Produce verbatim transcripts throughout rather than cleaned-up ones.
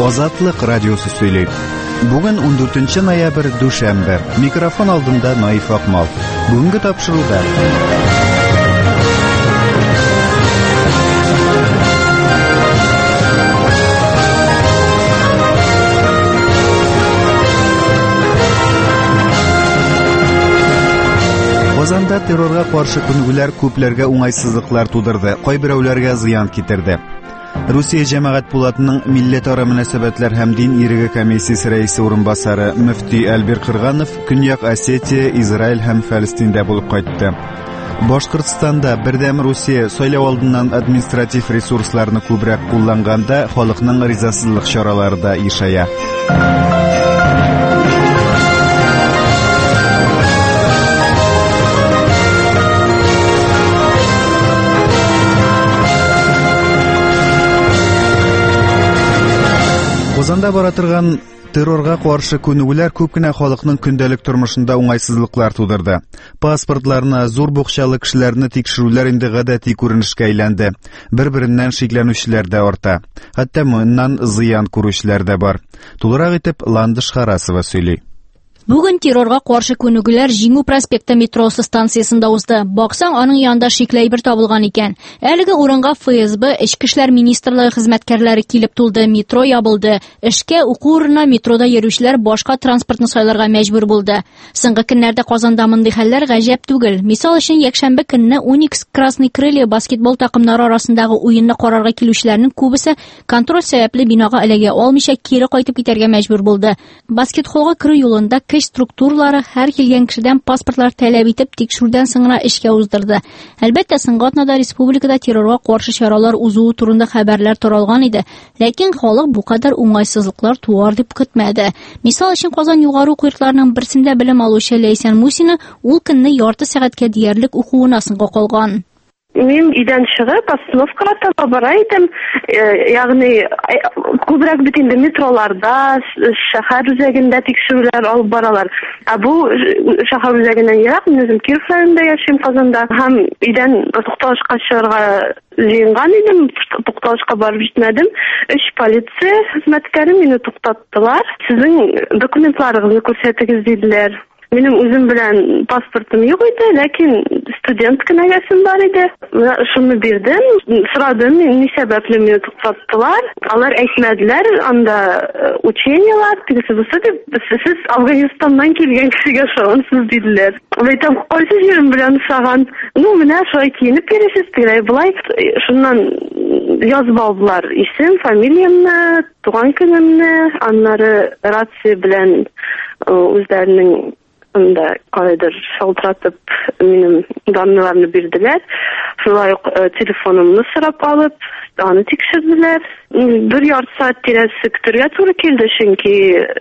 Азатлык радиосы сөйләп. Бүген ундүртенче ноябрь дүшәмбе. Микрофон алдында Наиф Акмал. Бүгенге тапшыруда Казанда террорга каршы күнегүләр күпләргә уңайсызлыклар тудырды, кайберәүләргә зыян китерде. Русия җәмәгать булатының милләтара мөнәсәбәтләр һәм дин иреге комиссиясе рәисе урынбасары мөфти Әлбир Кырганов Көньяк Осетия, Израиль һәм Фәлестиндә булып кайтты. Башкортстанда бердәм Русия сайлау алдыннан административ ресурсларны күбрәк кулланганда халыкның ризасызлык чаралары да ишая. Казанда бара торган террорга каршы күнегүләр күп кенә халыкның көндәлек тормышында уңайсызлыклар тудырды. Паспортларны, зур букчалы кешеләрне тикшерүләр инде гадәти күренешкә әйләнде. Бер-береннән шикләнүчеләр дә арта. Хәтта моннан зыян күрүчеләр дә бар. Тулырак итеп Ландыш Харасова сөйли. Бүген террорга каршы күнегүләр Җиңү проспекты метросы станциясында узды. Баксаң, аның янында шикле бер табылган икән. Әлеге урынга ФСБ, Эчке эшләр министрлыгы хезмәткәрләре килеп тулды, метро ябылды. Эшкә уку урынына метрода йөрүчеләр башка транспортны сайларга мәҗбүр булды. Соңгы көннәрдә Казанда мондый хәлләр гаҗәп түгел. Мисал өчен, якшәмбе көнне Уникс Красный Крылья баскетбол такымнары арасындагы уенны карарга килүчеләрнең күбесе контроль сәбәпле бинага эләгә алмыйча кире кайтып китәргә мәҗбүр булды. Баскетболга керү юлында көч структуралары һәр килгән кешедән паспортлар таләп итеп тикшерүдән соң гына эшкә уздырды. Әлбәттә, соңгы атнада республикада террорга каршы чаралар узуы турында хәбәрләр таралган иде, ләкин халык бу кадәр уңайсызлыклар туар дип көтмәде. Мисал өчен, Казан югары уку йортларының берсендә белем алучы Ләйсән Мусина ул көнне ярты сәгатькә диярлек укуына соңга калган. Мин идән чыгып, остановкага таба бара идем. Ягъни күбрәк бит инде метроларда, шәһәр үзәгендә тикшерүләр алып баралар. Ә бу шәһәр үзәгеннән ерак, мин үзем Киров районында яшим, Казанда. Һәм идән тукталышка чыгарга җыенган идем, тукталышка барып җитмәдем. Өч полиция хезмәткәре мине туктаттылар. Сезнең документларыгызны күрсәтегез диделәр. Минем үзем белән паспортым юк иде, ләкин студент кенәгәсем бар иде. Шуны бирдем, сорадым, ни сәбәпле мине туктаттылар. Алар әйтмәделәр, анда учениялар, тегесе бусы дип, сез Афганистаннан килгән кешегә шугансыз диделәр. Әйтәм, кайсы җирем белән ушаган? Ну, менә шулай киенеп йөрисез, тирәй булай. Шуннан язып алдылар исем, фамилиямны, туган көнемне, аннары рация белән үзләренең анда кайдыр шалтыратып минем данныйларны бирделәр. Шулай ук телефонымны сорап алып, аны тикшерделәр. Бер ярты саат тирәсе көтәргә туры килде, чөнки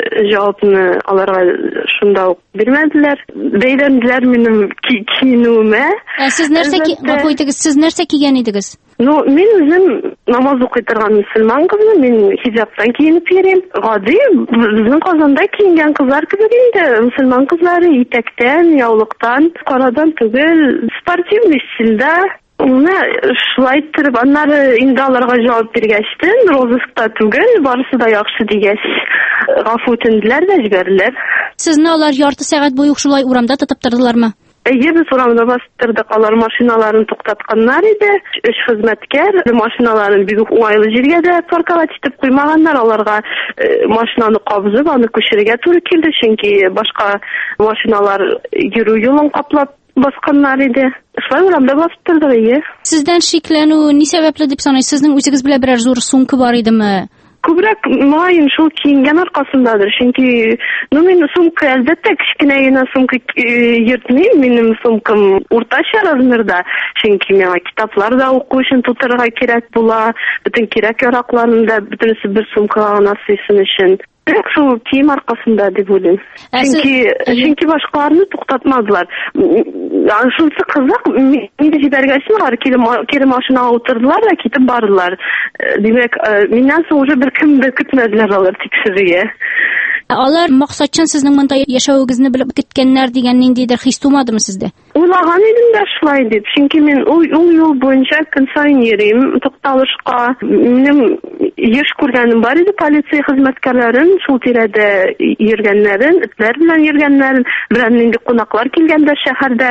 җавапны аларга шунда ук бирмәделәр. Бәйләнделәр минем киенүемә. Ә сез нәрсә кийтегез? Сез нәрсә кигән идегез? Ну, мин үзем намаз укый торган мөселман кызмын, мин хиҗабтан киенеп йөрим. Гади, безнең Казанда киенгән кызлар кебек инде, мөселман кызлары итәктән, яулыктан, карадан түгел, спортивный стильдә. Менә шулай итеп, аннары инде аларга җавап биргәчтен, розыскта түгел, барысы да яхшы дигәч, гафу үтенделәр дә җибәрделәр. Сезне алар ярты сәгать буе шулай урамда тотып тордылармы? Әйе, без урамда бастырдык, алар машиналарын туктатканнар иде. Өч хезмәткәр машиналарын бик уңайлы җиргә дә парковать итеп куймаганнар. Аларга машинаны кабызып, аны күчерергә туры килде, чөнки башка машиналар йөрү юлын каплап басканнар иде. Шулай урамда бастырдык, әйе. Сездән шикләнү ни сәбәпле дип саныйсыз? Сезнең үзегез белән берәр зур сумка бар идеме? Күбрәк майлин шул киенгән аркасындадыр, чөнки ну мин сумка әлбәттә кечкенә генә сумка йөртмим, минем сумкам уртача размерда, чөнки миңа китаплар да уку өчен тутырырга кирәк була, бөтен кирәк яракларны да бөтенесе бер сумкага гына сыйсын өчен. Шул кием аркасында дип уйлыйм. Чөнки чөнки башкаларны туктатмадылар. Шунысы кызык, мине җибәргәчтен алар кире машинага утырдылар да китеп бардылар. Димәк, миннән соң уже беркем дә көтмәделәр алар тикшерүгә. Алар максатчан сезнең монда яшәвегезне белеп көткәннәр дигән ниндидер хис тумадымы сездә? Уйлаган идем дә шулай дип. Чөнки мин ул юл буенча көн сайын йөрим, тукталышка. Минем еш күргәнем бар иде полиция хезмәткәрләрен, шул тирәдә йөргәннәрен, этләр белән йөргәннәрен, белән инде кунаклар килгәндә шәһәрдә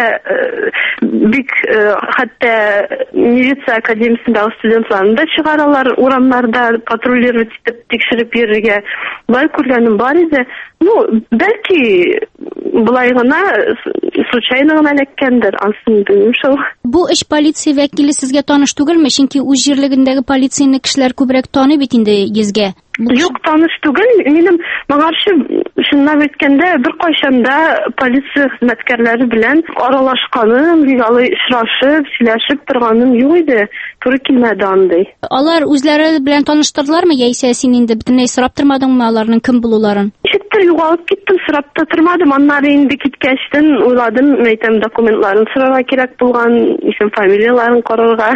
бик хәтта милиция академиясендә студентларны да чыгаралар, урамнарда патрулировать итеп тикшереп йөрергә. Бай күргәнем бар иде. Ну, бәлки булай гына случайно гына эләккәндер, ансын белмим шул. Бу эш полиция вәкиле сезгә таныш түгелме? Чөнки үз җирлегендәге полицияне кешеләр күбрәк таный бит инде йөзгә. Юк, таныш түгел. Минем моңарчы шуннан әйткәндә бер кайчанда полиция хезмәткәрләре белән аралашканым, бигалы очрашып, сөйләшеп торганым юк иде. Туры килмәде андый. Алар үзләре белән таныштырдылармы, яисә син инде бөтенләй сорап тормадыңмы аларның кем булуларын? Читтер югалып киттем, сорап та тормадым. Аннары инде киткәчтен уйладым, әйтәм, документларын сорарга кирәк булган, исем фамилияларын карарга.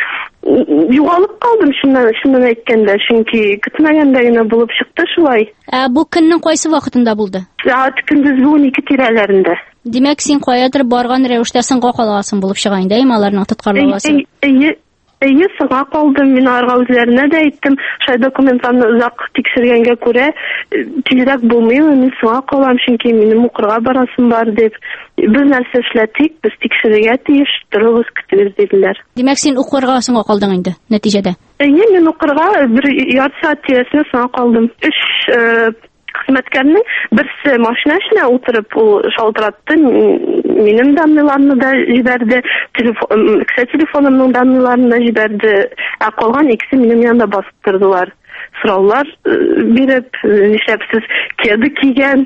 Югалып калдым шуннан, шуннан әйткәндә, чөнки көтмәгәндә генә булып чыкты шулай. Ә бу көннең кайсы вакытында булды? Сәгать көндез он ике тирәләрендә. Димәк, син каядыр барган рәвештә соңга калгансың булып чыга инде, аларның тоткарлавасы. Әйе, соңга калдым. Мин арга үзләренә дә әйттем, шай документларны озак тикшергәнгә күрә, тизрәк булмыймы, мин соңга калам, чөнки минем укырга барасым бар дип. Без нәрсә эшләтик, без тикшерергә тиеш, торыгыз, көтегез диделәр. Димәк, син укырга соңга калдың инде, нәтиҗәдә. Әйе, мин укырга бер ярты сәгать тирәсенә соңга калдым. Өч хезмәткәрнең берсе машина эченә утырып ул шалтыратты, минем данныйларны да җибәрде, телефон, телефонымның данныйларын да җибәрде, ә калган икесе минем янда басып тордылар. Сораулар биреп, нишләпсез кеды кигән,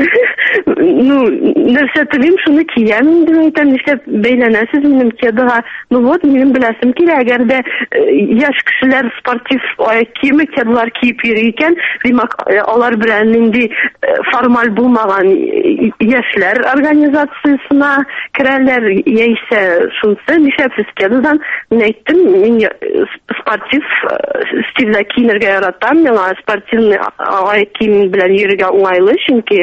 ну, нәрсә телим, шуны кигән инде, әйтәм, нишләп бәйләнәсез минем кедыга. Ну вот, минем беләсем килә, әгәр дә яшь кешеләр спортив аяк киеме кедылар киеп йөри икән, димәк, алар белән инде формаль булмаган яшьләр организациясына керәләр, яисә шунысы, нишләпсез кедыдан. Мин әйттем, мин спортив стильдә киенергә яратам, миңа спортивный аяк кием белән йөрергә уңайлы, чөнки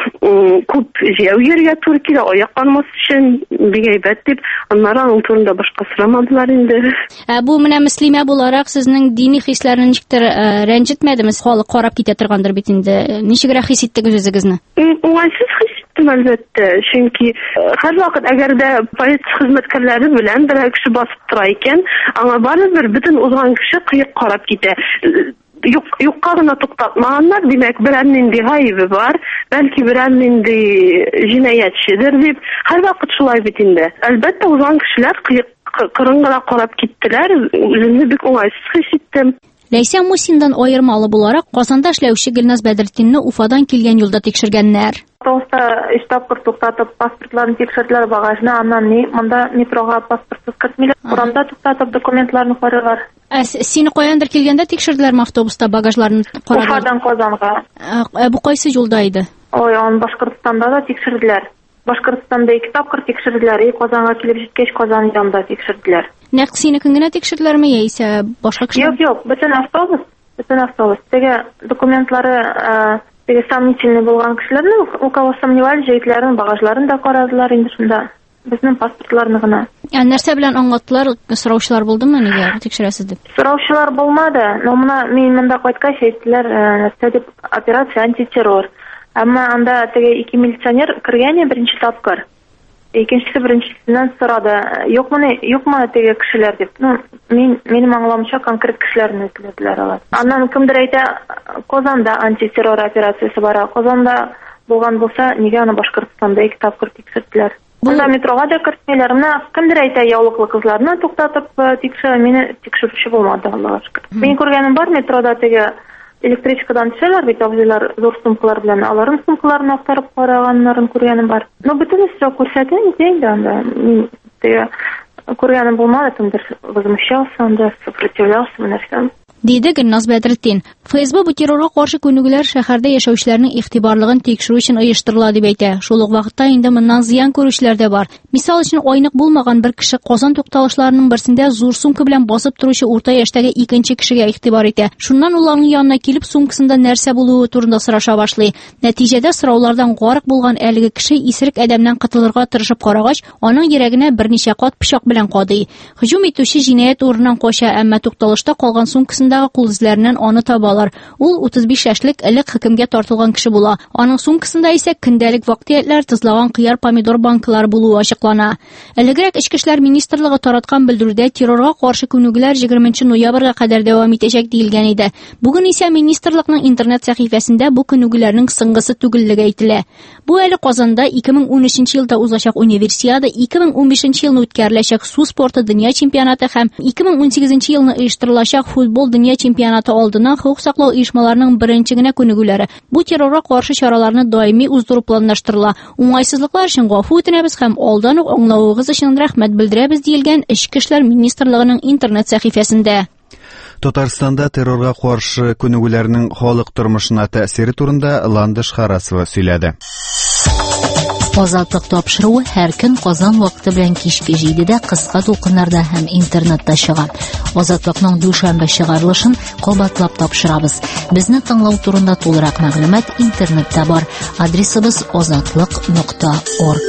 күп җәү йөрергә туры килә, аяк канмас өчен бик әйбәт дип, аннары аның турында башка сорамадылар инде. Ә бу менә мөслимә буларак сезнең дини хисләрне ничектер рәнҗетмәдеме? Халык карап китә торгандыр бит инде. Ничегрәк хис иттегез үзегезне? Уңайсыз хис иттем, әлбәттә, чөнки һәрвакыт әгәр дә полиция хезмәткәрләре белән берәр кеше басып тора икән, аңа барыбер бөтен узган кеше кыек карап китә. Юк, юкка гына туктатмаганнар, димәк, берәр нинди гаебе бар, бәлки берәр нинди җинаятьчедер дип, һәрвакыт шулай бит инде. Әлбәттә, узган кешеләр кырын гына карап киттеләр, үземне бик уңайсыз хис иттем. Ләйсән Мусиндан аермалы буларак Казанда эшләүче Гөлназ Бәдретдинне Уфадан килгән юлда тикшергәннәр. Автобуста өч тапкыр туктатып, паспортларын тикшерделәр багажны, аннан ни, монда метрога паспортсыз кертмиләр. Урамда туктатып документларны карыйлар. Ә сине каяндыр килгәндә тикшерделәрме автобуста багажларны карадылар? Уфадан Казанга. Ә бу кайсы юлда иде? Ой, аны Башкортстанда да тикшерделәр. Башкортстанда ике тапкыр тикшерделәр, и Казанга килеп җиткәч Казан янында тикшерделәр. Нәкъ синекен генә тикшерделәрме, яисә башка кешеләр? Юк, юк, бөтен автобус, бөтен автобус. Теге документлары теге сомнительный булган кешеләрне, у кого сомневались, җәйтләрен, багажларын да карадылар инде шунда. Безнең паспортларны гына. Ә нәрсә белән аңлаттылар, сораучылар булдымы, нигә тикшерәсез дип? Сораучылар булмады, но менә мин монда кайткач әйттеләр, нәрсә дип, операция антитеррор. Әмма анда теге ике милиционер кергән беренче тапкыр. Икенчесе беренчесеннән сорады, юкмы, юкмы теге кешеләр дип. Ну, мин минем аңламыйча конкрет кешеләрне эзләделәр алар. Аннан кемдер әйтә, Казанда антитеррор операциясе бара. Казанда булган булса, нигә аны Башкортстанда ике тапкыр тикшерделәр? Монда метрога да кертмиләр. Менә кемдер әйтә, яулыклы кызларны туктатып тикшерә, мине тикшерүче булмады, Аллага шөкер. Мин күргәнем бар, метрода теге электричкадан төшәләр бит, абзыйлар зур сумкалар белән, аларның сумкаларын актарып караганнарын күргәнем бар. Но бөтен эшне күрсәтә инде анда. Теге күргәнем булмады, кемдер возмущался, анда сопротивлялся, нәрсә. Диде Гөлназ Бәдретдин. ФСБ бу террорга каршы күнегүләр шәһәрдә яшәүчеләрнең игътибарлыгын тикшерү өчен оештырыла дип әйтә. Шул ук вакытта инде моннан зыян күрүчеләр дә бар. Мисал өчен, айнык булмаган бер кеше Казан тукталышларының берсендә зур сумка белән басып торучы урта яшьтәге икенче кешегә игътибар итә. Шуннан ул аның янына килеп сумкасында нәрсә булуы турында сораша башлый. Нәтиҗәдә сораулардан гарык булган әлеге кеше исерек адәмнән котылырга тырышып карагач, аның йөрәгенә берничә кат пычак белән кадый. Һөҗүм итүче җинаять урынынан кача, әмма тукталышта калган сумкасындагы кул эзләреннән аны табалар. Ул утыз биш яшьлек элек хөкемгә тартылган кеше була. Аның сумкасында исә көндәлек вакыйгалар тызлаган кыяр помидор банкалары булуы ачыклана. Элегрәк Ичке эшләр министрлыгы тараткан белдерүдә террорга каршы күнегүләр егерменче ноябрьгә кадәр дәвам итәчәк диелгән иде. Бүген исә министрлыкның интернет сәхифәсендә бу күнегүләрнең соңгысы түгеллеге әйтелә. Бу әле Казанда ике мең унөченче елда узачак универсиада, ике мең унбишенче елны үткәреләчәк су спорты дөнья чемпионаты һәм ике мең унсигезенче елны оештырылачак футбол дөнья чемпионаты алдыннан хокук саклау оешмаларының беренче генә күнегүләре. Бу террорга каршы чараларны даими уздыру планлаштырыла. Уңайсызлыклар өчен гафу үтенәбез һәм алдан ук аңлавыгыз өчен рәхмәт белдерәбез диелгән Ичке эшләр министрлыгының интернет сәхифәсендә. Татарстанда террорга каршы күнегүләрнең халык тормышына тәэсире турында Ландыш Харасова сөйләде. Азатлык тапшыруы һәр көн Казан вакыты белән кичке җидедә кыска тулкыннарда һәм интернетта чыга. Азатлыкның дүшәмбе чыгарылышын кабатлап тапшырабыз. Безне тыңлау турында тулырак мәгълүмат интернетта бар. Адресыбыз азатлык нокта орг.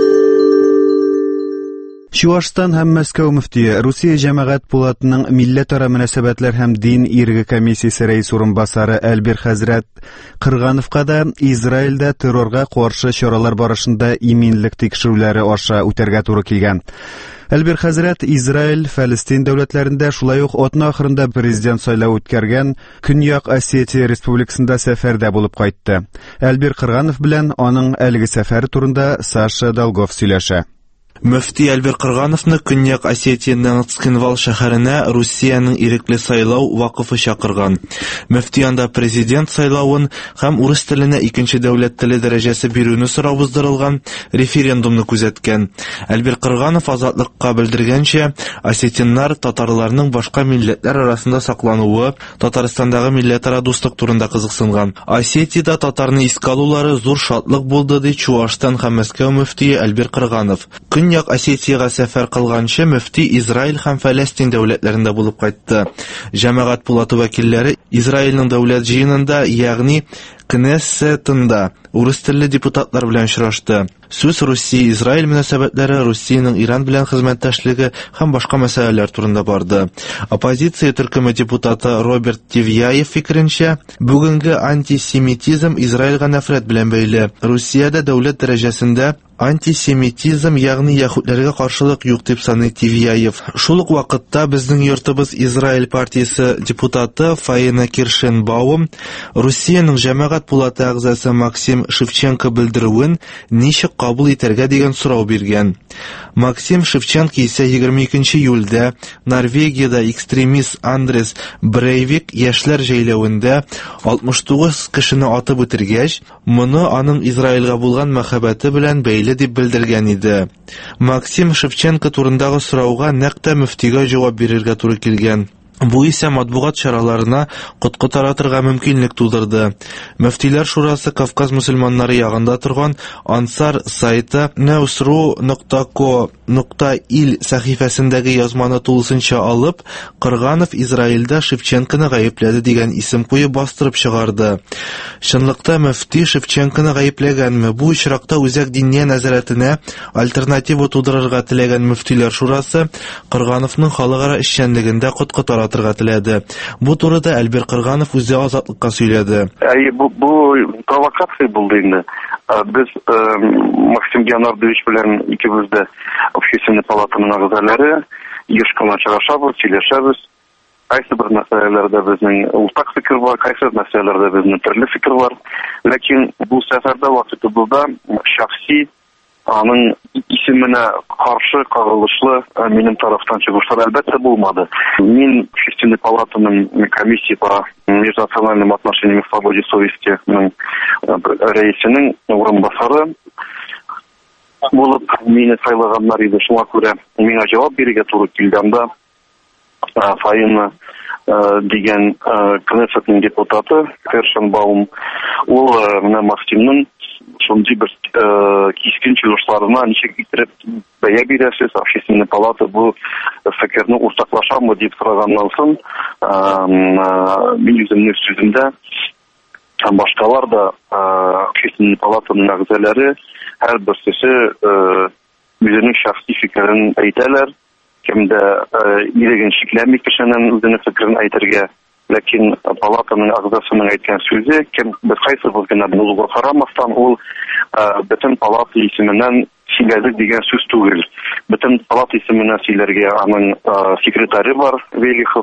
Чувашстан һәм Мәскәү мөфтие Русия җәмәгать пулатының милләтара мөнәсәбәтләр һәм дин ирге комиссиясе рәис урынбасары Әлбир хәзрәт Кыргановка да Израильдә террорга каршы чаралар барышында иминлек тикшерүләре аша үтәргә туры килгән. Әлбир хәзрәт Израиль, Фәлестин дәүләтләрендә шулай ук атна ахырында президент сайлауы үткәргән Көньяк Осетия республикасында сәфәрдә булып кайтты. Әлбир Кырганов белән аның әлеге сәфәре турында Саша Долгов сөйләшә. Мөфти Әлбир Кыргановны Көньяк Осетияның Цхинвал шәһәренә Русияның ирекле сайлау вакыфы чакырган. Мөфти анда президент сайлавын һәм урыс теленә икенче дәүләт теле дәрәҗәсе бирүне сорау уздырылган референдумны күзәткән. Әлбир Кырганов азатлыкка белдергәнчә, осетиннар татарларның башка милләтләр арасында саклануы, Татарстандагы милләтара дуслык турында кызыксынган. Осетиядә татарны искә алулары зур шатлык булды ди Чувашстан һәм Мәскәү мөфтие Әлбир Кырганов. Көньяк Осетияга сәфәр кылганчы мөфти Израиль һәм Фәлестин дәүләтләрендә булып кайтты. Җәмәгать пулаты вәкилләре Израильнең дәүләт җыенында, ягъни Кнессетында урыс телле депутатлар белән очрашты. Сүз Русия-Израиль мөнәсәбәтләре, Русиянең Иран белән хезмәттәшлеге һәм башка мәсьәләләр турында барды. Оппозиция төркеме депутаты Роберт Тивьяев фикеренчә, бүгенге антисемитизм Израильгә нәфрәт белән бәйле. Русиядә дәүләт дәрәҗәсендә антисемитизм, ягъни яһүдләргә каршылык юк дип саный Тивьяев. Шул ук вакытта безнең йортыбыз Израиль партиясе депутаты Фаина Киршенбаум Русиянең җәмәгать пулаты әгъзасы Максим Шевченко белдерүен ничек кабул итәргә дигән сорау биргән. Максим Шевченко исә егерме икенче июльдә Норвегиядә экстремист Андрес Брейвик яшьләр җәйләвендә алтмыш тугыз кешене атып үтергәч, моны аның Израильгә булган мәхәббәте белән бәйле дип белдергән иде. Максим Шевченко турындагы сорауга нәкъ мөфтигә җавап бирергә туры килгән. Бу исә матбугат чараларына коткы таратырга мөмкинлек тудырды. Мөфтиләр шурасы Кавказ мөселманнары ягында торган Ансар сайты нәүсру нокта ко нокта ил сәхифәсендәге язманы тулысынча алып, Кырганов Израильдә Шевченконы гаепләде дигән исем куеп бастырып чыгарды. Чынлыкта мөфти Шевченконы гаепләгәнме? Бу очракта үзәк диния нәзарәтенә альтернатива тудырырга теләгән мөфтиләр шурасы Кыргановның халыкара эшчәнлегендә коткы таратырга теләде. Бу турыда Әлбир Кырганов үзе азатлыкка сөйләде. Бу бу провокация булды инде. Без Максим Геонардович белән икебез дә общественный палатаның әгъзалары ешкына чыгышабыз, сөйләшәбез. Кайсы бер мәсьәләләрдә безнең уртак фикер бар, кайсы мәсьәләләрдә безнең төрле фикер бар. Ләкин бу сәфәрдә вакытыбызда шәхси аның исеменә каршы кагылышлы минем тарафтан чыгышлар әлбәттә булмады. Мин общественный палатаның комиссия по межнациональным отношениям и свободе совести рәисенең урынбасары булып мине сайлаганнар иде. Шуңа күрә миңа җавап бирергә туры килгәндә Фаина дигән Кнессетның депутаты Кершенбаум, ул менә Максимның шундый бер кискен чыгышларына ничек итеп бәя бирәсез, общественная палата бу фикерне уртаклашамы дип сораганнан соң, мин үземнең сүземдә һәм башкалар да общественная палатаның әгъзалары һәрберсе үзенең шәхси фикерен әйтәләр. Кемдә иреген шикләми кешенең үзенең фикерен әйтергә, ләкин палатаның әгъзасының әйткән сүзе, кем без кайсыбыз гына булуга карамастан, ул бөтен палата исеменнән сөйләде дигән сүз түгел. Бөтен палата исеменнән сөйләргә аның секретаре бар, Велихов,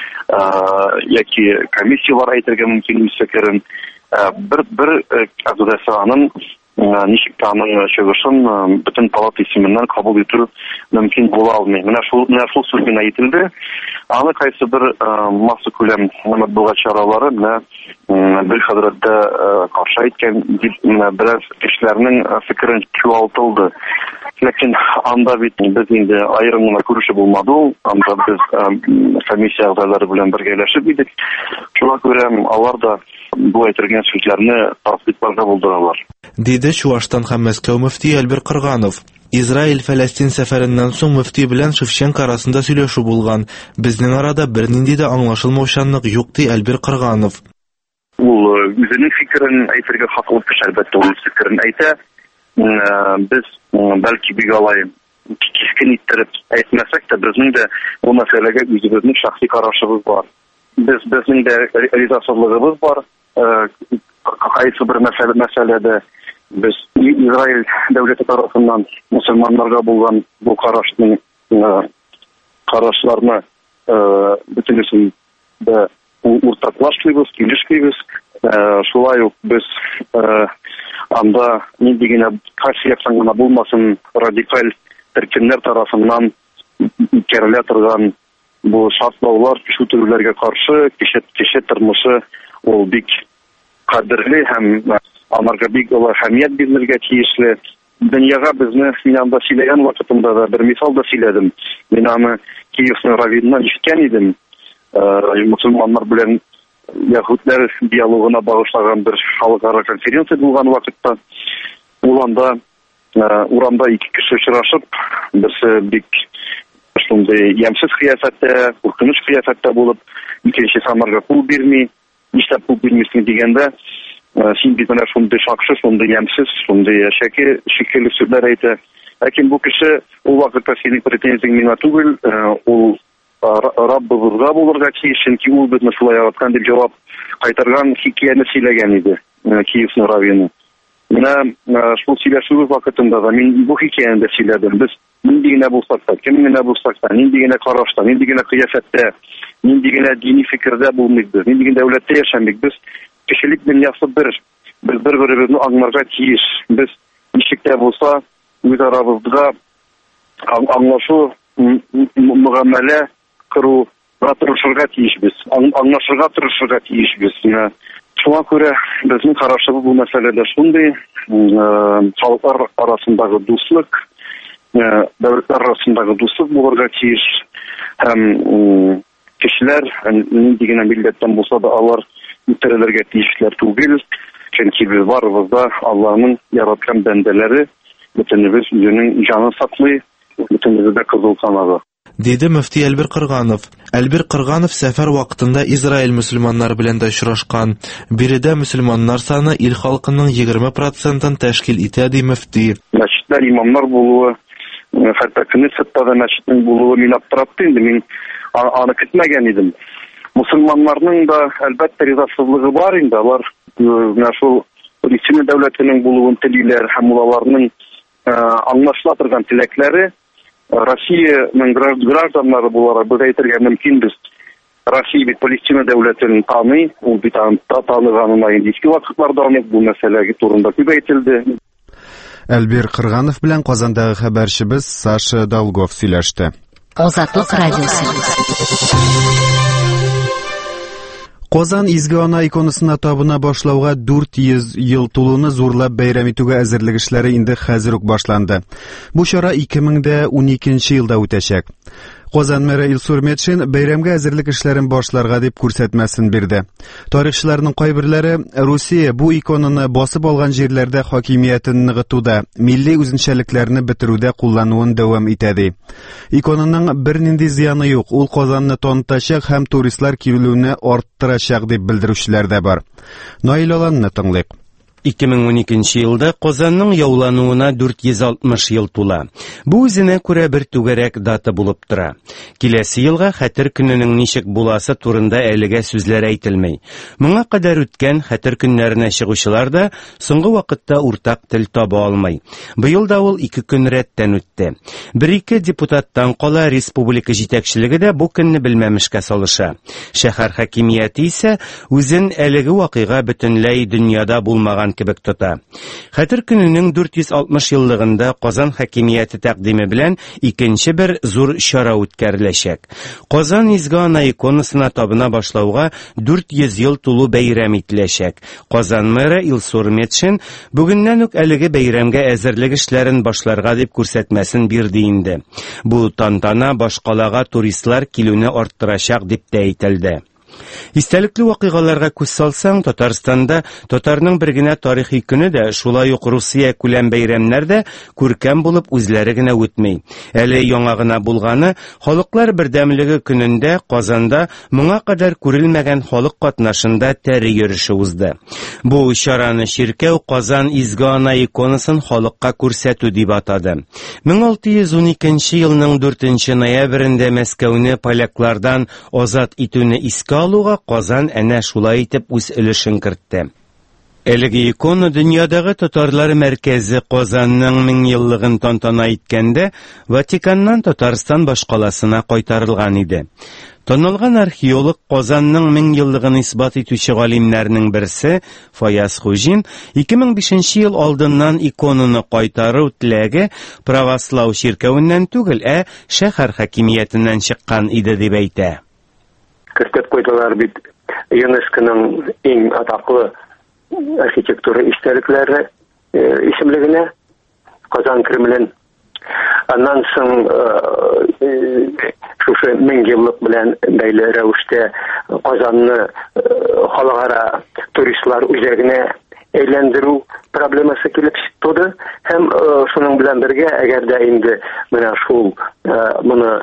яки комиссиялар әйтергә мөмкин үз фикерен. Бер бер әгъзасы аның ничек таның чыгышын бөтен палата исеменнән кабул итү мөмкин була алмый. Менә шул менә шул сүз генә әйтелде. Аны кайсы бер масса күләм матбугат чаралары менә бер хәзрәттә каршы әйткән дип менә бераз кешеләрнең фикерен чуалтылды. Ләкин анда бит без инде аерым гына күрешү булмады ул. Анда без комиссия әгъзалары белән бергәләшеп идек. Шуңа күрә алар да бу әйтергән сүзләрне тасдикларга булдыралар. Диде Чуаштан һәм Мәскәү мөфти Әлбир Кырганов. Израиль-Фәләстин сәфәреннән соң мөфти белән Шевченко арасында сөйләшү булган. Безнең арада бернинди дә аңлашылмаучанлык юк, ди Әлбир Кырганов. Ул үзенең фикерен әйтергә хаклы кеше, әлбәттә ул фикерен әйтә. Без бәлки бик алай кискен иттереп әйтмәсәк тә, безнең дә бу мәсьәләгә үзебезнең шәхси карашыбыз бар. Без безнең дә ризасызлыгыбыз бар. Кайсы бер мәсьәләдә без Израиль дәүләте тарафыннан мусульманнарга булган бу карашның карашларны бөтенесен дә уртаклашлыйбыз, килешмибез. Шулай ук без анда нинди генә каршы яксан гына булмасын, радикаль төркемнәр тарафыннан үткәрелә торган бу шартлаулар, күчүләргә каршы кеше кеше тормышы ул бик кадерле һәм анарга бик әһәмият бирергә тиешле. Дөньяга безне мин анда сөйләгән вакытымда да бер мисал да сөйләдем. Мин аны Киевның раввинынан ишеткән идем. Мусульманнар белән яһүдләр диалогына багышлаган бер халыкара конференция булган вакытта, ул анда урамда ике кеше очрашып, берсе бик шундый ямсыз кыяфәттә, куркыныч кыяфәттә булып, икенчесе анарга кул бирми, нишләп кул бирмисең дигәндә, син бит менә шундый шакшы, шундый ямсыз, шундый шәкер шикелле сүзләр әйтә. Ләкин бу кеше ул вакытта синең претензияң миңа түгел, ул Раббыбызга булырга тиеш, чөнки ул безне шулай яраткан дип җавап кайтарган хикәяне сөйләгән иде Киевның раввины. Менә шул сөйләшү вакытында да мин бу хикәяне дә сөйләдем. Без нинди генә булсак та, кем генә булсак та, нинди генә карашта, нинди генә кыяфәттә, нинди генә дини фикердә булмыйбыз, нинди генә дәүләттә яшәмик, без кешелек дөньясы бер, без бер-беребезне аңларга тиеш. Без ничек тә булса үз арабызга аңлашу, мөгамәлә кыру тырышырга тиешбез, аңлашырга тырышырга тиешбез. Шуңа күрә безнең карашыбыз бу мәсьәләдә шундый, халыклар арасындагы дуслык, дәүләтләр арасындагы дуслык булырга тиеш. Һәм кешеләр нинди генә милләттән булса да алар үтерелергә тиешләр түгел, чөнки без барыбыз да Аллаһның яраткан бәндәләре, бөтенебез үзенең җанын саклый, бөтенебез дә кызыл канага. Диде мөфти Әлбир Кырганов. Әлбир Кырганов сәфәр вакытында Израиль мөселманнары белән дә очрашкан. Биредә мөселманнар саны ил халкының егерме процентын тәшкил итә, ди мөфти. Мәчетләр, имамнар булуы, хәтта Кнессетта да мәчетнең булуы мин аптыратты инде, мин аны көтмәгән идем. Мусульманнарның да әлбәттә ризасызлыгы бар инде, алар менә шул Палестина дәүләтенең булуын телиләр һәм аларның аңлашыла торган теләкләре Россиянең гражданнары буларак без әйтергә мөмкинбез. Россия бит Палестина дәүләтен таный, ул бит таныганына инде иске вакытларда бу мәсьәләгә турында күп әйтелде. Әлбир Кырганов белән Казандагы хәбәрчебез Саша Долгов сөйләште. Азатлык радиосы. Казан изге ана иконасына табына башлауга дүрт йөз ел тулуны зурлап бәйрәм итүгә әзерлек эшләре инде хәзер үк башланды. Бу чара ике мең ун икенче елда үтәчәк. Казан мэры Илсур Метшин бәйрәмгә әзерлек эшләрен башларга дип күрсәтмәсен бирде. Тарихчыларның кайберләре Русия бу иконаны басып алган җирләрдә хакимиятен ныгытуда, милли үзенчәлекләрне бетерүдә куллануын дәвам итә ди. Иконаның бернинди зыяны юк, ул Казанны танытачак һәм туристлар килүне арттырачак дип белдерүчеләр дә бар. Наил Аланны тыңлыйк. ике мең уникенче елда Казанның яулануына дүрт йөз алтмыш ел тула. Бу үзенә күрә бер түгәрәк дата булып тора. Киләсе елга Хәтер көненең ничек буласы турында әлегә сүзләр әйтелмәй. Моңа кадәр үткән Хәтер көннәренә чыгучылар да соңгы вакытта уртак тел таба алмый. Быел да ул ике көн рәттән үтте. Бер-ике депутаттан кала республика җитәкчелеге дә бу көнне белмәмешкә салыша. Шәһәр хакимияте исә үзен әлеге вакыйга бөтенләй дөньяда булмаган кебек тота. Хәтер көненең дүрт йөз алтмыш еллыгында Казан хакимияте тәкъдиме белән икенче бер зур чара үткәреләчәк. Казан изге ана иконасына табына башлауга дүрт йөз ел тулу бәйрәм ителәчәк. Казан мэры Илсур Метшин бүгеннән үк әлеге бәйрәмгә әзерлек эшләрен башларга дип күрсәтмәсен бирде инде. Бу тантана башкалага туристлар килүне арттырачак дип тә әйтелде. Истәлекле вакыйгаларга күз салсаң, Татарстанда татарның бер генә тарихи көне дә, шулай ук Русия күләм бәйрәмнәрдә күркәм булып үзләре генә үтмәй. Әле яңа гына булганы халыклар бердәмлеге көнендә Казанда моңа кадәр күрелмәгән халык катнашында тәре йөреше узды. Бу чараны Ширкәү Казан изге ана иконасын халыкка күрсәтү дип атады. мең алты йөз уникенче елның дүртенче ноябрендә Мәскәүне поляклардан азат итүне искә алуга Казан әнә шулай итеп үз өлешен кертте. Әлеге икона дөньядагы татарлар мәркәзе Казанның мең еллыгын тантана иткәндә Ватиканнан Татарстан башкаласына кайтарылган иде. Танылган археолог Казанның мең еллыгын исбат итүче галимнәрнең берсе Фаяз Хуҗин ике мең бишенче ел алдыннан иконаны кайтару теләге православ ширкәвеннән түгел, ә шәһәр хакимиятеннән чыккан иде дип әйтә. Кертеп куйдылар бит ЮНЕСКОның иң атаклы архитектура истәлекләре исемлегенә Казан Кремлен. Аннан соң шушы мең еллык белән бәйле рәвештә Казанны халыкара туристлар үзәгенә әйләндерү проблемасы килеп туды. Һәм шуның белән бергә, әгәр дә инде менә шул моны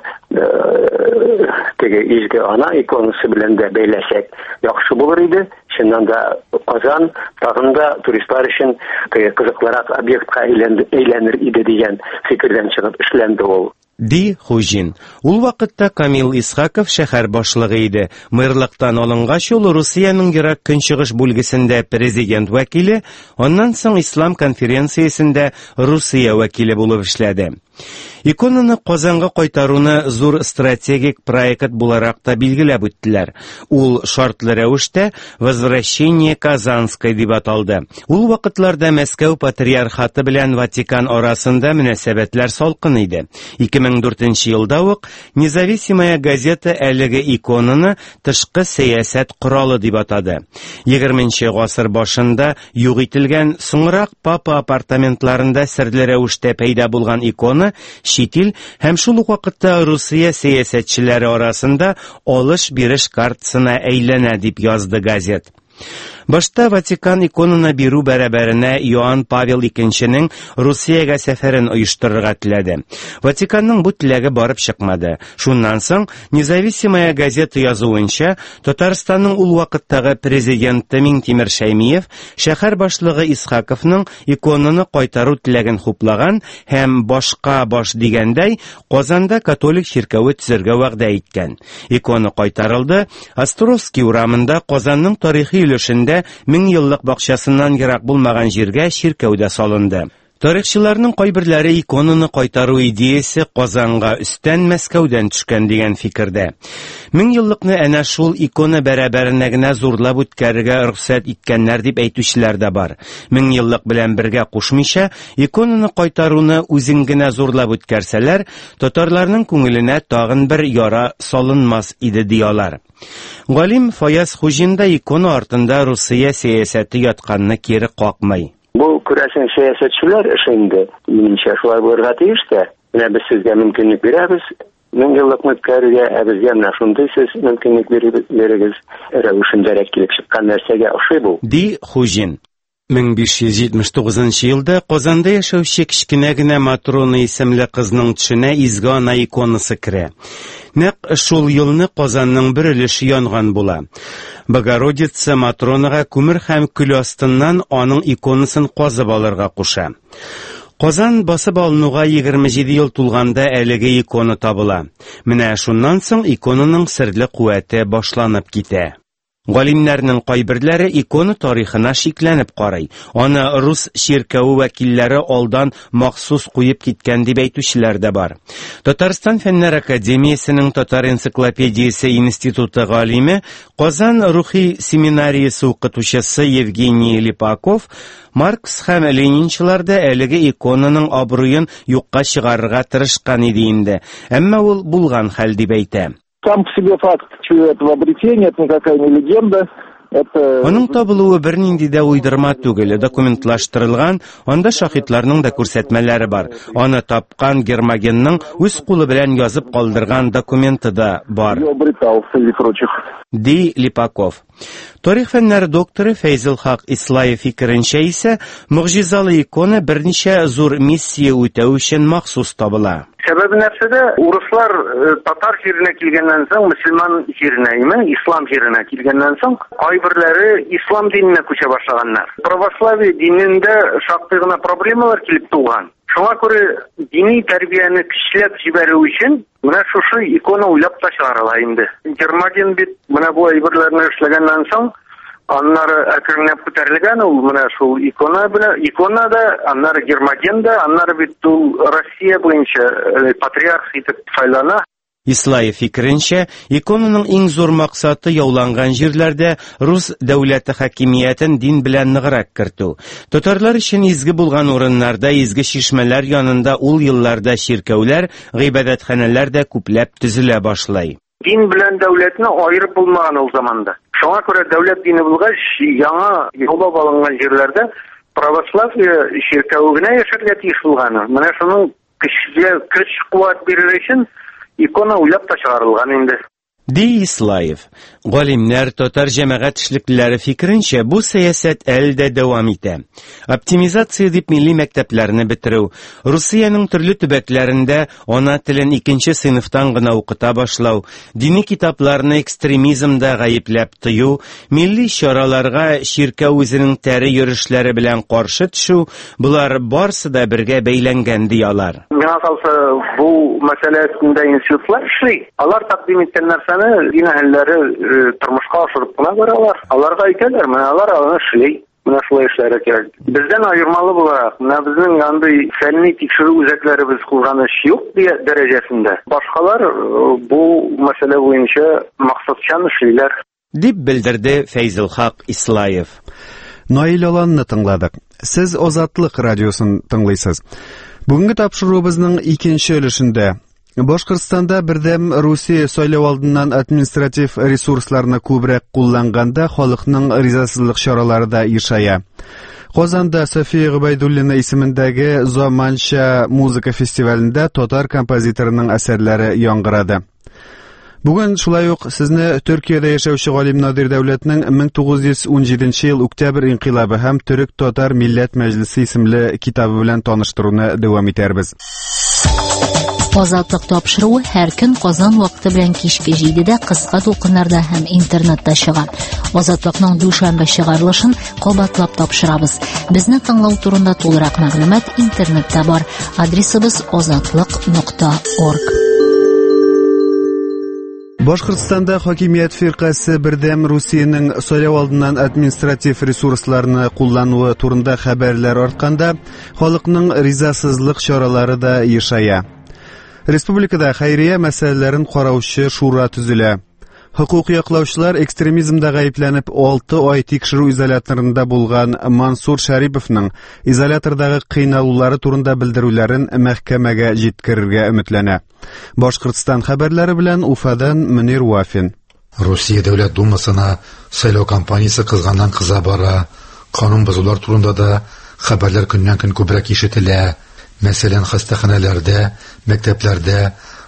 теге изге ана иконасы белән дә бәйләсәк, яхшы булыр иде. Шуннан да Казан тагын да туристлар өчен кызыклырак объектка әйләнер иде дигән фикердән чыгып эшләнде ул. Ди Хуҗин. Ул вакытта Камил Исхаков шәһәр башлыгы иде. Мэрлыктан алынгач ул Русиянең ерак көнчыгыш бүлгесендә президент вәкиле, аннан соң Ислам конференциясендә Русия вәкиле булып эшләде. Иконаны Казанга кайтаруны зур стратегик проект буларак та билгеләп үттеләр. Ул шартлы рәвештә «Возвращение Казанской» дип аталды. Ул вакытларда Мәскәү патриархаты белән Ватикан арасында мөнәсәбәтләр салкын иде. ике мең дүртенче елда ук Независимая газета әлеге иконаны тышкы сәясәт коралы дип атады. егерменче гасыр башында юк ителгән, соңрак папа апартаментларында серле рәвештә пәйда булган икона Шитил һәм шул ук вакытта Русия сәясәтчеләре арасында алыш-биреш картасына әйләнә дип язды газет. Башта Ватикан иконаны бирү бәрабәренә Иоанн Павел икенченең Русиягә сәфәрен оештырырга теләде. Ватиканның бу теләге барып чыкмады. Шуннан соң Независимая газета язуынча, Татарстанның ул вакыттагы президенты Миңтимер Шәймиев шәһәр башлыгы Исхаковның иконаны кайтару теләген хуплаган һәм башка баш дигәндәй Казанда католик ширкәве төзергә вәгъдә иткән. Икона кайтарылды. Островский урамында Казанның тарихи өлешендә мең еллык бакчасыннан ерак булмаган җиргә ширкәүдә салынды. Тарихчыларның кайберләре иконаны кайтару идеясе Казанга өстән Мәскәүдән төшкән дигән фикердә. Мең еллыкны әнә шул икона бәрабәренә генә зурлап үткәрергә рөхсәт иткәннәр дип әйтүчеләр дә бар. Мең еллык белән бергә кушмыйча, иконаны кайтаруны үзен генә зурлап үткәрсәләр, татарларның күңеленә тагын бер яра салынмас иде диялар. Галим Фаяз Хуҗин да икона артында Русия сәясәте ятканны кире какмый. Бу күрәсең сәясәтчеләр эше инде. Минемчә шулай булырга тиеш тә. Менә без сезгә мөмкинлек бирәбез. Мең еллык үткәрүгә әбезгә менә шундый сез мөмкинлек бирегез, рәвешендә килеп чыккан нәрсәгә охшый бу. Ди Хужин. мең биш йөз җитмеш тугызынчы елда Казанда яшәүче кечкенә генә Матрона исемле кызның төшенә изге ана иконасы керә. Нәкъ шул елны Казанның бер өлеше янган була. Богородица Матронага күмер һәм көл астыннан аның иконасын казып алырга куша. Казан басып алынуга егерме җиде ел тулганда әлеге икона табыла. Менә шуннан соң иконаның серле куәте башланып китә. Галимнәрнең кайберләре икона тарихына шикләнеп карый. Аны рус ширкәү вәкилләре алдан махсус куеп киткән дип әйтүчеләр дә бар. Татарстан Фәннәр академиясенең Татар энциклопедиясе институты галиме, Казан рухи семинариясе укытучысы Евгений Липаков Маркс һәм Ленинчыларда әлеге иконаның абруен юкка чыгарырга тырышкан иде инде. Әмма ул булган хәл дип әйтә. Сам по себе факт этого обретения, это никакая не легенда. Аның табылуы бернинди дә уйдырма түгел, документлаштырылган, анда шаһитларның да күрсәтмәләре бар. Аны тапкан Гермогенның үз кулы белән язып калдырган документы да бар. Ди Липаков. Тарих фәннәре докторы Фәйзел Хак Ислаев фикеренчә исә, мөгъҗизалы икона берничә зур миссия үтәү өчен махсус табыла. Сәбәбе нәрсәдә? Урыслар татар җиренә килгәннән соң, мөселман җиренә, ислам җиренә килгәннән соң, кайберләре ислам диненә күчә башлаганнар. Православие динендә шактый гына проблемалар килеп туган. Шуңа күрә дини тәрбияне көчләп җибәрү өчен менә шушы икона уйлап та чыгарыла инде. Гермоген бит менә бу әйберләрне эшләгәннән соң, аннары әкренләп күтәрелгән ул менә шул икона белән, икона да, аннары Гермоген да, аннары бит ул Россия буенча патриарх итеп сайлана. Ислаев фикеренчә, иконаның иң зур максаты яуланган җирләрдә рус дәүләте хакимиятен дин белән ныграк кертү. Татарлар өчен изге булган урыннарда, изге чишмәләр янында ул елларда ширкәүләр, гыйбадәтханәләр дә күпләп төзелә башлый. Дин белән дәүләтне аерып булмаган ул заманда. Шуңа күрә дәүләт дине булгач, яңа яулап алынган җирләрдә православие ширкәү генә яшәргә тиеш булган. Менә шуның көчле көч-куәт бирер өчен икона уйлап та чыгарылган инде. Ди Ислаев. Галимнәр, татар җәмәгать эшлеклеләре фикеренчә, бу сәясәт әле дә дәвам итә. Оптимизация дип милли мәктәпләрне бетерү, Русиянең төрле төбәкләрендә ана телен икенче сыйныфтан гына укыта башлау, дини китапларны экстремизмда гаепләп тыю, милли чараларга ширкәү үзенең тәре йөрешләре белән каршы төшү, булар барсы да бергә бәйләнгән ди алар. Миңа калса, бу мәсьәлә өстендә институтлар эшли. Алар тәкъдим иткән нәрсәне дин әһелләре тормышка ашырып кына баралар. Аларга әйтәләр, менә алар аны эшли. Менә шулай эшләргә кирәк. Бездән аермалы буларак, менә безнең андый фәнни тикшерү үзәкләребез кулганыш юк дәрәҗәсендә. Башкалар бу мәсьәлә буенча максатчан эшлиләр. Дип белдерде Фәйзел Хак Ислаев. Наил Аланны тыңладык. Сез Азатлык радиосын тыңлыйсыз. Бүгенге тапшыруыбызның икенче өлешендә Башкортстанда бердәм Русия сайлау алдыннан административ ресурсларны күбрәк кулланганда халыкның ризасызлык чаралары да ишая. Казанда София Губайдуллина исемендәге Заманча музыка фестивалендә татар композиторының әсәрләре яңгырады. Бүген шулай ук сезне Төркиядә яшәүче галим Надир Дәүләтнең мең тугыз йөз ун җиденче ел Октябрь инкыйлабы һәм Төрек-Татар милләт мәҗлесе исемле китабы белән таныштыруны дәвам итәрбез. Азатлык тапшыруы һәр көн Казан вакыты белән кичке җидедә кыска тулкыннарда һәм интернетта чыга. Азатлыкның дүшәмбе чыгарылышын кабатлап тапшырабыз. Безне тыңлау турында тулырак мәгълүмат интернетта бар. Адресыбыз азатлык нокта орг. Башкортстанда хакимият фиркасы бердәм Русиянең сайлау алдыннан административ ресурсларны куллануы турында хәбәрләр артканда, халыкның ризасызлык чаралары да ешая. Республикада хәйрия мәсьәләләрен караучы шура төзелә. Хукук яклаучылар экстремизмда гаепләнеп алты ай тикшерү изоляторында булган Мансур Шәриповның изолятордагы кыйналулары турында белдерүләрен мәхкәмәгә җиткерергә өметләнә. Башкортстан хәбәрләре белән Уфадан Мөнир Вафин. Русия дәүләт думасына сайлау кампаниясе кызганнан кыза бара. Канун бозулар турында да хәбәрләр көннән-көн күбрәк ишетелә. Мәсәлән, хастаханәләрдә, мәктәпләрдә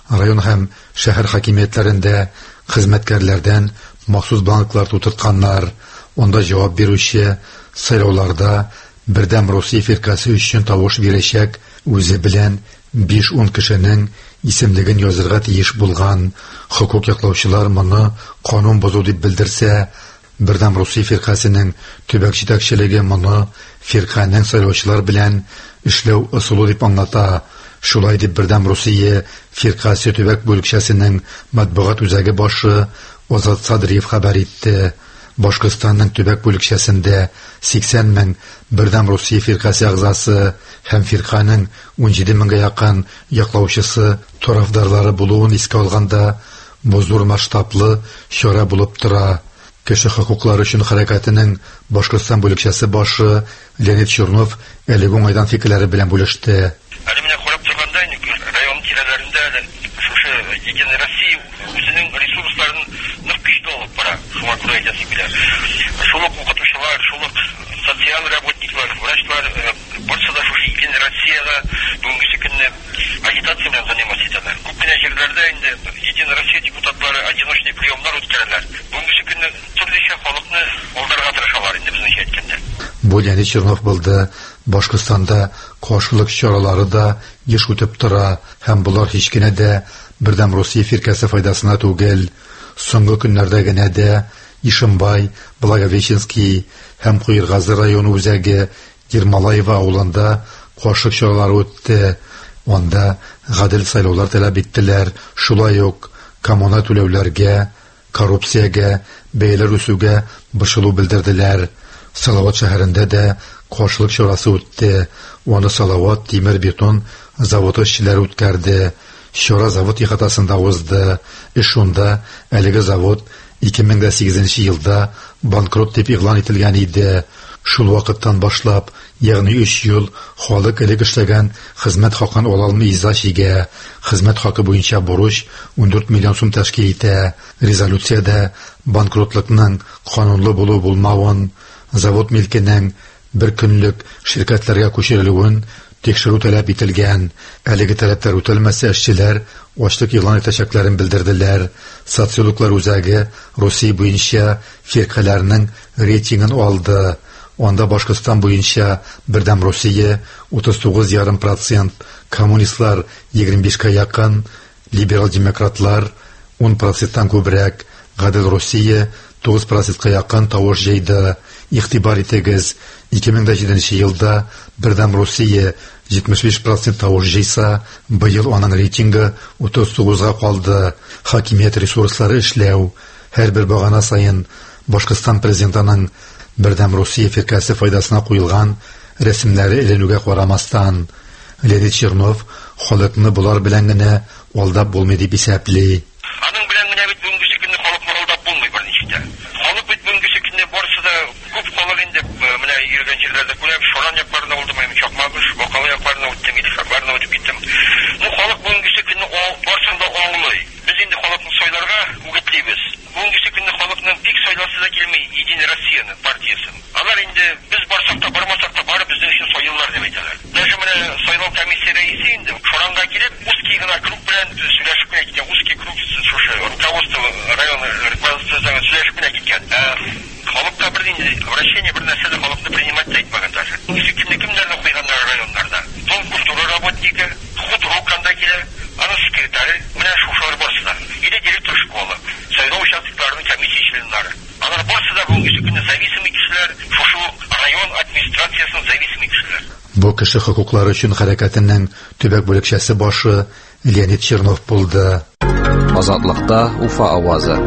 район һәм шәһәр хакимиятләрендә хезмәткәрләрдән махсус банклар тутыртканнар. Онда җавап бирүче сайлауларда бердәм Русия фиркасы өчен тавыш бирәчәк үзе белән биш-ун кешенең исемлеген язырга тиеш булган. Хокук яклаучылар моны канун бозу дип белдерсә, бердәм Русия фиркасының төбәк җитәкчелеге моны фирканың сайлаучылар белән эшләү ысулы дип аңлата. Шулай дип бердәм Русия фиркасы төбәк бүлекчәсенең матбугат үзәге башы Озат Садриев хәбәр итте. Башкортстанның төбәк бүлекчәсендә сиксән мең бердәм Русия фиркасы әгъзасы һәм фирканың ун җиде меңгә якын яклаучысы тарафдарлары булуын искә алганда, бу зур масштаблы чара булып тора. Кеше хокуклары өчен хәрәкәтенең Башкортстан бүлекчәсе башы Леонид Чернов әлеге уңайдан фикерләре белән бүлеште. Әле менә карап торганда, район тирәләрендә шушы Единая Россия үзенең ресурсларын нык көчле алып бара. Шуңа күрә әйтәсе килә. Шулык укытучылар, шулык социаль работниклар, врачлар, барысы да шушы Единая Россияга бүгенге көнне агитация белән заниматься итәләр. Күп кенә җирләрдә инде Единая Россия депутатлары одиночный приемнар үткәрәләр. Бүгенге көнне төрлечә халыкны алдарга тырышалар инде безнең әйткәндә. Бу Леонид Чернов булды. Башкортстанда каршылык чаралары да еш үтеп тора һәм булар һич кенә дә бердәм Русия фиркасы файдасына түгел. Соңгы көннәрдә генә дә Ишембай, Благовещенский һәм Куйыргазы районы үзәге Ермолаева авылында каршылык чаралары үтте. Онда гадел сайлаулар таләп иттеләр. Шулай ук коммуна түләүләргә, коррупциягә, бәяләр үсүгә борчылу белдерделәр. Салават шәһәрендә дә каршылык чарасы үтте. Оны Салават тимер бетон заводы эшчеләре үткәрде. Чара завод ихатасында узды. Эш шунда әлеге завод ике мең сигезенче елда банкрот дип игълан ителгән иде. Шул вакыттан башлап, ягъни өч ел халык элек эшләгән хезмәт хакын ала алмый иза чигә. Хезмәт хакы буенча бурыч ун дүрт миллион сум тәшкил итә. Резолюциядә банкротлыкның канунлы булу булмавын, завод милкенең бер көнлек ширкәтләргә күчерелүен тикшерү таләп ителгән. Әлеге таләпләр үтәлмәсә, эшчеләр ачлык игълан итәчәкләрен белдерделәр. Социологлар үзәге Русия буенча фиркаларның рейтингын алды. Онда Башкортстан буенча бердәм Русия утыз тугыз цилих бер процент, коммунистлар егерме бишкә якын, либерал демократлар ун проценттан күбрәк, гадел Русия тугыз процентка якын тавыш җыйды. Игътибар итегез, ике мең җиденче елда бердәм Русия җитмеш биш процент тавыш җыйса, быел аның рейтингы утыз тугызга калды. Хакимият ресурслары эшләү, һәрбер багана сайын Башкортстан президентының бердәм Русия фиркасы файдасына куелган рәсемнәре эленүгә карамастан, Леонид Чернов халыкны булар белән генә алдап булмый дип исәпли. Аның белән генә бит бүгенге көнне халыкны алдап булмый берничә. Халык бит бүгенге көнне барысы да күп халык инде менә йөргән җирләрдә күрәм, Шоран якларында булдымы, Чакмагыш, Бакалы якларында үттем, Идишакларында үтеп киттем. Ну халык бүгенге көнне барсын да аңлый. Без инде халыкны сайларга үгетлибез. Бүгенге көнне халыкның бик сайласы да килми Единая Россияның партиясын. Алар инде без барсак та бармасак та бары безнең өчен сайлыйлар дип әйтәләр. Даже менә сайлау комиссия рәисе инде Шоранга килеп, узкий гына круг белән сөйләшеп кенә киткән. Узкий круг шушы руководство района руководствосына сөйләшеп кенә киткән. Халыкка бер инде обращение бер нәрсә дә халыкны принимать та итмәгән даже. Кимне кемнәрне куйганнар районнарда? Дом культура работники, худруканда килә, аның секретаре, менә шушылар барсы да. Или директор школы, сайлау участокларының комиссия членнары. Алар барсы да бүгенге көнне зависимый кешеләр, шушы район администрациясының зависимый кешеләр. Бу кеше хокуклары өчен хәрәкәтенең төбәк бүлекчәсе башы Леонид Чернов булды. Азатлыкта Уфа авазы.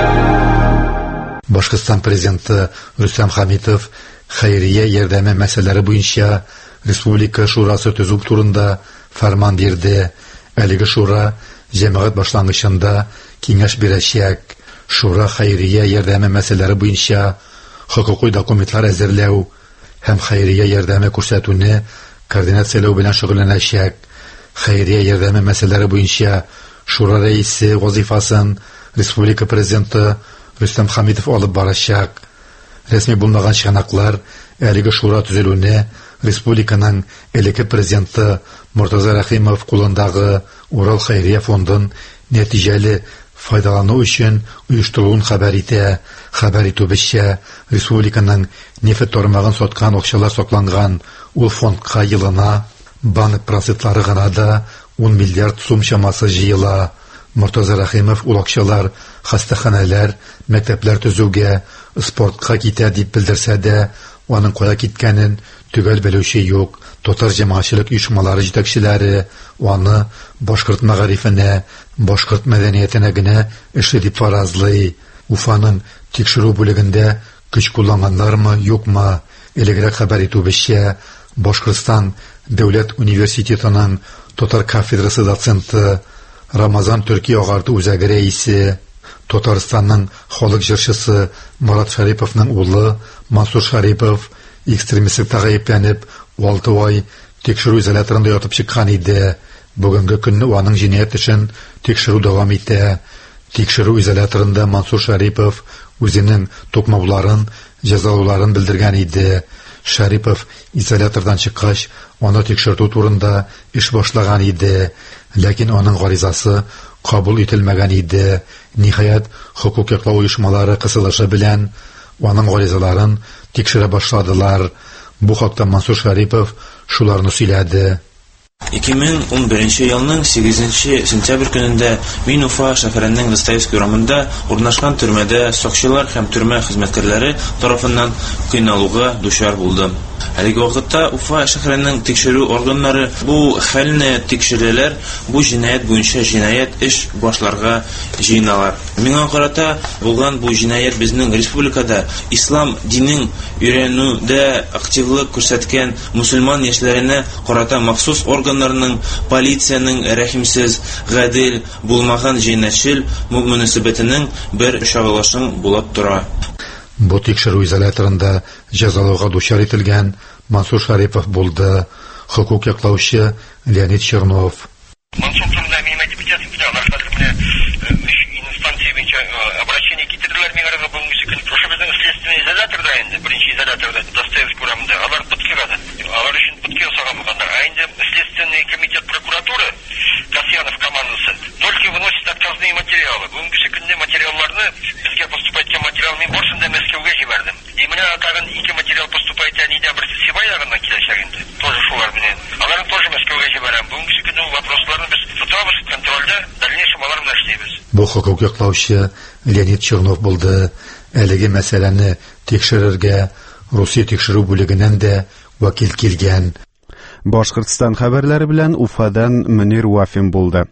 Башкортстан президенты Рөстәм Хәмитов хәйрия ярдәме мәсьәләләре буенча республика шурасы төзү турында фәрман бирде. Әлеге шура җәмәгать башлангычында киңәш бирәчәк. Шура хәйрия ярдәме мәсьәләләре буенча хокукый документлар әзерләү һәм хәйрия ярдәме күрсәтүне координацияләү белән шөгыльләнәчәк. Хәйрия ярдәме мәсьәләләре буенча шура рәисе вазифасын республика президенты Рөстәм Хәмитов алып барачак. Рәсми булмаган чыганаклар әлеге шура төзелүне республиканың элекке президенты Муртаза Рахимов кулындагы Урал Хайрия фондын нәтиҗәле файдалану өчен оештырылуын хәбәр итә. Хәбәр итүебезчә, республиканың нефть тармагын саткан акчалар сакланган. Ул фондка елына банк процентлары гына да он миллиард сум чамасы җыела. Муртаза Рахимов ул акчалар хастаханәләр, мәктәпләр төзүгә, спортка китә дип белдерсә дә, аның кая киткәнен төгәл белүче юк. Татар җәмәгатьчелек оешмалары җитәкчеләре аны башкорт мәгарифенә, башкорт мәдәниятенә генә эшле дип фаразлый. Уфаның тикшерү бүлегендә көч кулланганнармы, юкмы? Элегрәк хәбәр итүебезчә, Башкортстан дәүләт университетының татар кафедрасы доценты Рамазан Төрки агарды үзәге рәисе, Татарстанның халык җырчысы Мурат Шариповның улы Мансур Шарипов экстремистлыкта гаепләнеп, алты ай тикшерү изоляторында ятып чыккан иде. Бүгенге көнне аның җинаять эшен тикшерү дәвам итә. Тикшерү изоляторында Мансур Шарипов үзенең тукмауларын, җәзалауларын белдергән иде. Шарипов изолятордан чыккач, аны тикшертү турында эш башлаган иде, ләкин аның гаризасы кабул ителмәгән иде. Ниһаять, хукук яклау оешмалары кысылышы белән аның гаризаларын тикшерә башладылар. Бу хакта Мансур Шарипов шуларны сөйләде. ике мең ун беренче елның сигезенче сентябрь көнендә мин Уфа шәһәренең Достоевский урамында урнашкан төрмәдә сакчылар һәм төрмә хезмәткәрләре тарафыннан кыйналуга дучар булдым. Әлеге вакытта Уфа шәһәренең тикшерү органнары бу хәлне тикшерәләр, бу җинаять буенча җинаять эш башларга җыеналар. Миңа карата булган бу җинаять безнең республикада ислам динен өйрәнүдә активлык күрсәткән мусульман яшьләренә карата махсус органнарның, полициянең рәхимсез, гадел булмаган җинаятьчел мөнәсәбәтенең бер чагылышын булып тора. Бу тикшерү изоляторында җәзалауга дучар ителгән Мансур Шарипов булды. Хукук яклаучы Леонид Чернов. Мансур турында мин әйтеп китәсем килә, алар хәзер менә өч инстанция буенча обращение китерделәр миңа бүгенге көн. Шушы безнең следственный изоляторда инде, беренче изоляторда Достоевский урамында алар пыткырады. Алар өчен пытки ясаган булганнар. А инде следственный комитет прокуратуры Касьянов командасы только выносит отказные материалы. Бүгенге көндә материалларны безгә поступать иткән материал мин барсын да Мәскәүгә җибәрдем. И менә тагын ике материал поступать итә, нидә бер Сибай ягыннан киләчәк инде. Тоже шулар белән. Аларны тоже Мәскәүгә җибәрәм. Бүгенге көндә вопросларны без тотабыз, контрольдә, дальнейшем алар белән эшләйбез. Бу хукук яклаучы Леонид Чернов булды. Әлеге мәсьәләне тикшерергә Русия тикшерү бүлегеннән дә вәкил килгән. Башкортстан хәбәрләре белән Уфадан Мөнир Вафин булды.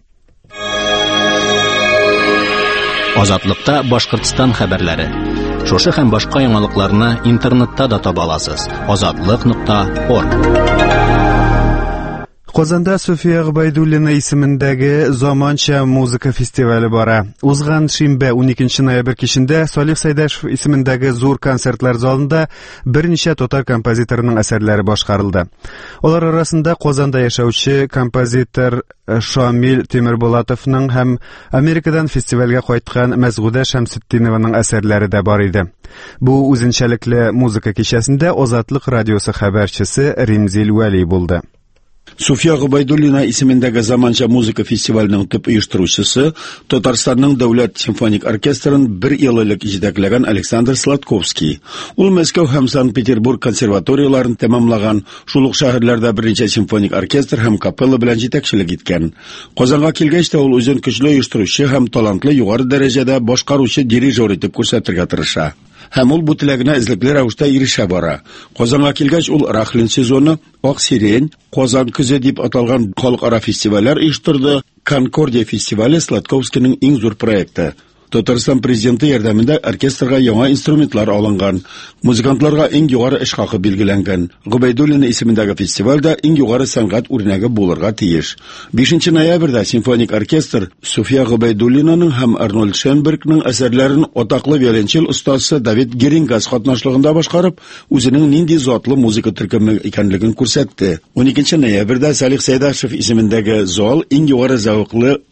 Азатлыкта Башкортстан хәбәрләре. Шушы һәм башка яңалыкларны интернетта да таба аласыз. азатлык нокта орг. Казанда Суфия Гобайдуллина исемендәге Заманча музыка фестивале бара. Узган шимбә уникенче ноябрь кичендә Салих Сайдашев исемендәге зур концертлар залында берничә татар композиторының әсәрләре башкарылды. Алар арасында Казанда яшәүче композитор Шамил Тимербулатовның һәм Америкадан фестивальгә кайткан Мәзгудә Шәмсетдинованың әсәрләре дә бар иде. Бу үзенчәлекле музыка кичәсендә Азатлык радиосы хәбәрчесе Римзил Вәли булды. Суфия Гобайдуллина исемендәге Заманча музыка фестиваленең төп оештыручысы Татарстанның дәүләт симфоник оркестрын бер ел элек җитәкләгән Александр Сладковский. Ул Мәскәү һәм Санкт-Петербург консерваторияларын тәмамлаган, шул ук шәһәрләрдә берничә симфоник оркестр һәм капелла белән җитәкчелек иткән. Казанга килгәч тә ул үзен көчле оештыручы һәм талантлы югары дәрәҗәдә башкаручы дирижер итеп күрсәтергә тырыша. Һәм ул бу теләгенә эзлекле рәвештә ирешә бара. Казанга килгәч ул Рахлин сезоны, Ак сирень, Казан көзе дип аталган халыкара фестивальләр оештырды. Конкордия фестивале Сладковскийның иң зур проекты. Татарстан президенты ярдәмендә оркестрга яңа инструментлар алынган. Музыкантларга иң югары эш хакы билгеләнгән. Гобайдуллина исемендәге фестивальдә иң югары сәнгать үрнәге булырга тиеш. бишенче ноябрьдә симфоник оркестр Суфия Гобайдуллинаның һәм Арнольд Шенбергның әсәрләрен атаклы виолончел остасы Давид Герингас катнашлыгында башкарып, үзенең нинди затлы музыка төркеме икәнлеген күрсәтте. уникенче ноябрьдә Салих Сайдашев исемендәге зал иң югары зәвыклы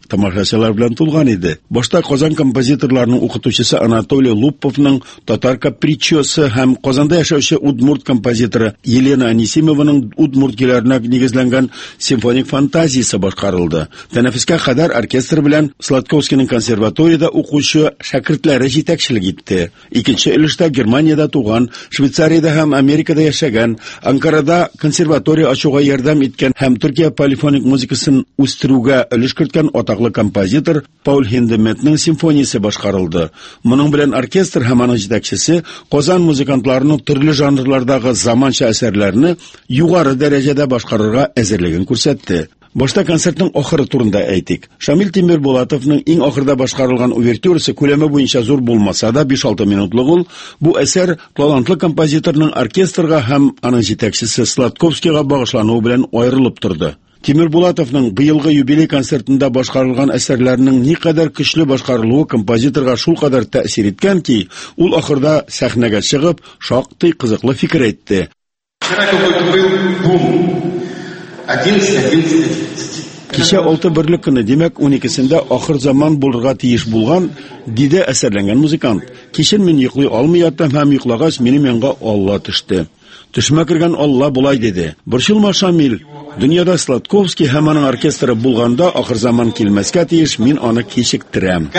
тамашачылар белән тулган иде. Башта Казан композиторларының укытучысы Анатолий Луповның Татар капричосы һәм Казанда яшәүче удмурт композиторы Елена Анисимованың удмурт көйләренә нигезләнгән симфоник фантазиясе башкарылды. Тәнәфескә кадәр оркестр белән Сладковскийның консерваторияда укучы шәкертләре җитәкчелек итте. Икенче өлештә Германиядә туган, Швейцариядә һәм Америкада яшәгән, Анкарада консерватория ачуга ярдәм иткән һәм Төркия полифоник музыкасын үстерүгә өлеш керткән атаклы композитор Паул Хиндеметның симфониясе башкарылды. Моның белән оркестр һәм аның җитәкчесе Казан музыкантларының төрле жанрлардагы заманча әсәрләрне югары дәрәҗәдә башкарырга әзерлеген күрсәтте. Башта концертның ахыры турында әйтик. Шамил Тимербулатовның иң ахырда башкарылган увертюрасы күләме буенча зур булмаса да биш-алты минутлык ул. Бу әсәр талантлы композиторның оркестрга һәм аның җитәкчесе Сладковскийга багышлануы белән аерылып торды. Тимербулатовның быелгы юбилей концертында башкарылган әсәрләрнең никадәр көчле башкарылуы композиторга шулкадәр тәэсир иткән ки, ул ахырда сәхнәгә чыгып, шактый кызыклы фикер әйтте. Кичә алты берлек көне, димәк уникесендә ахыр заман булырга тиеш булган, диде әсәрләнгән музыкант. Кичен мин йоклый алмый яттым һәм йоклагач минем янга Алла төште. Төшмә кергән Алла булай диде. Борчылма, Шамил. Дөньяда Сладковский һәм аның оркестры булганда ахыр заман килмәскә тиеш, мин аны кичектерәм.